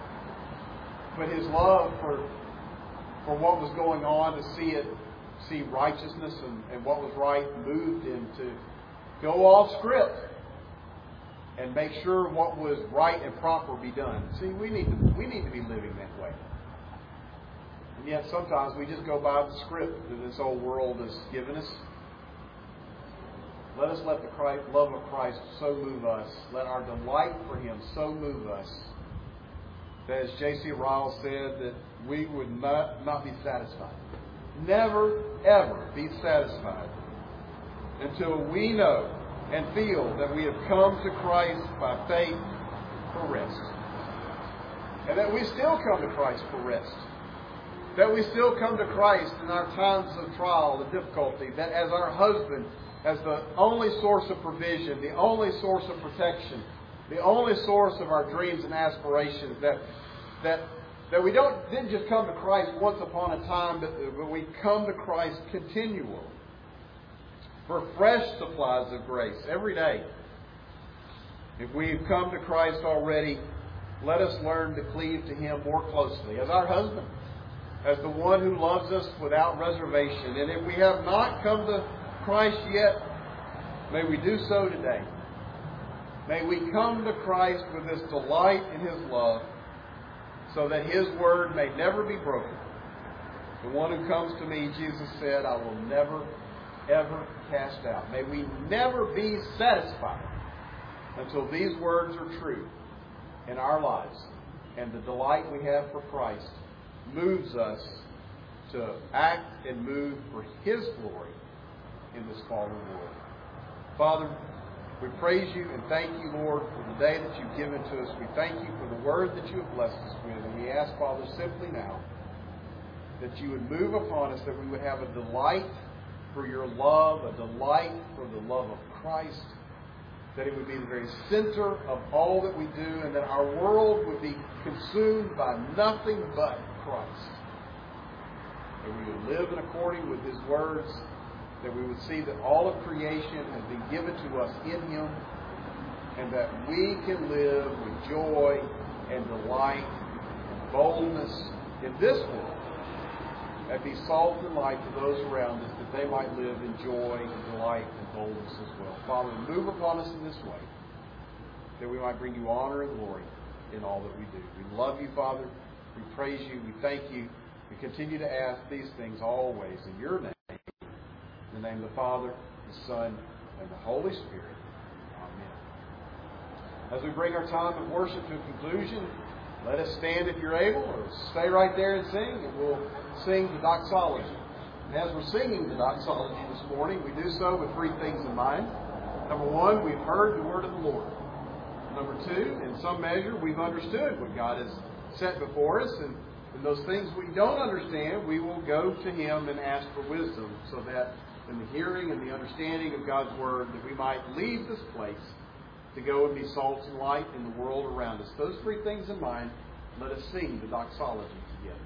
But His love for for what was going on, to see it, see righteousness and, and what was right, moved Him to go off script and make sure what was right and proper be done. See, we need to we need to be living that way. And yet sometimes we just go by the script that this old world has given us. Let us let the Christ, love of Christ so move us. Let our delight for Him so move us that, as J C Ryle said, that we would not, not be satisfied. Never, ever be satisfied until we know and feel that we have come to Christ by faith for rest. And that we still come to Christ for rest. That we still come to Christ in our times of trial and difficulty. That as our husband, as the only source of provision, the only source of protection, the only source of our dreams and aspirations, that that that we don't didn't just come to Christ once upon a time, but, but we come to Christ continually for fresh supplies of grace every day. If we've come to Christ already, let us learn to cleave to Him more closely as our husband, as the one who loves us without reservation. And if we have not come to Christ yet, may we do so today. May we come to Christ with this delight in His love, so that His word may never be broken. The one who comes to me, Jesus said, I will never, ever cast out. May we never be satisfied until these words are true in our lives. And the delight we have for Christ moves us to act and move for His glory in this fallen world. Father, we praise You and thank You, Lord, for the day that You've given to us. We thank You for the word that You have blessed us with. And we ask, Father, simply now that You would move upon us, that we would have a delight for Your love, a delight for the love of Christ, that it would be the very center of all that we do, and that our world would be consumed by nothing but Christ. That we would live in according with His words, that we would see that all of creation has been given to us in Him, and that we can live with joy and delight and boldness in this world, and be salt and light to those around us, that they might live in joy and delight and boldness as well. Father, move upon us in this way, that we might bring You honor and glory in all that we do. We love You, Father. We praise You. We thank You. We continue to ask these things always in Your name. In the name of the Father, the Son, and the Holy Spirit. Amen. As we bring our time of worship to a conclusion, let us stand if you're able, or stay right there and sing, and we'll sing the doxology. And as we're singing the doxology this morning, we do so with three things in mind. Number one, we've heard the word of the Lord. Number two, in some measure, we've understood what God has set before us, and in those things we don't understand, we will go to Him and ask for wisdom, so that in the hearing and the understanding of God's Word, that we might leave this place to go and be salt and light in the world around us. Those three things in mind, let us sing the doxology together.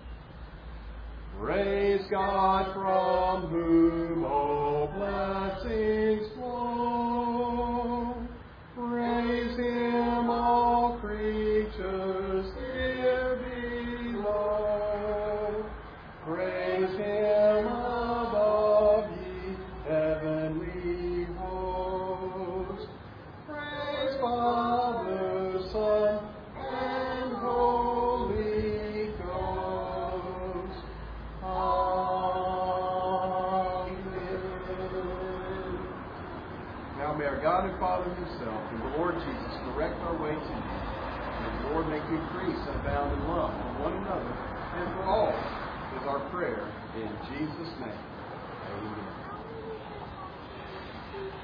Praise God, from whom all blessings flow. Praise Him, all creatures here below. Praise Him above. may our God and Father Himself and the Lord Jesus direct our way to you. May the Lord make you increase and abound in love for one another and for all is our prayer in Jesus' name. Amen.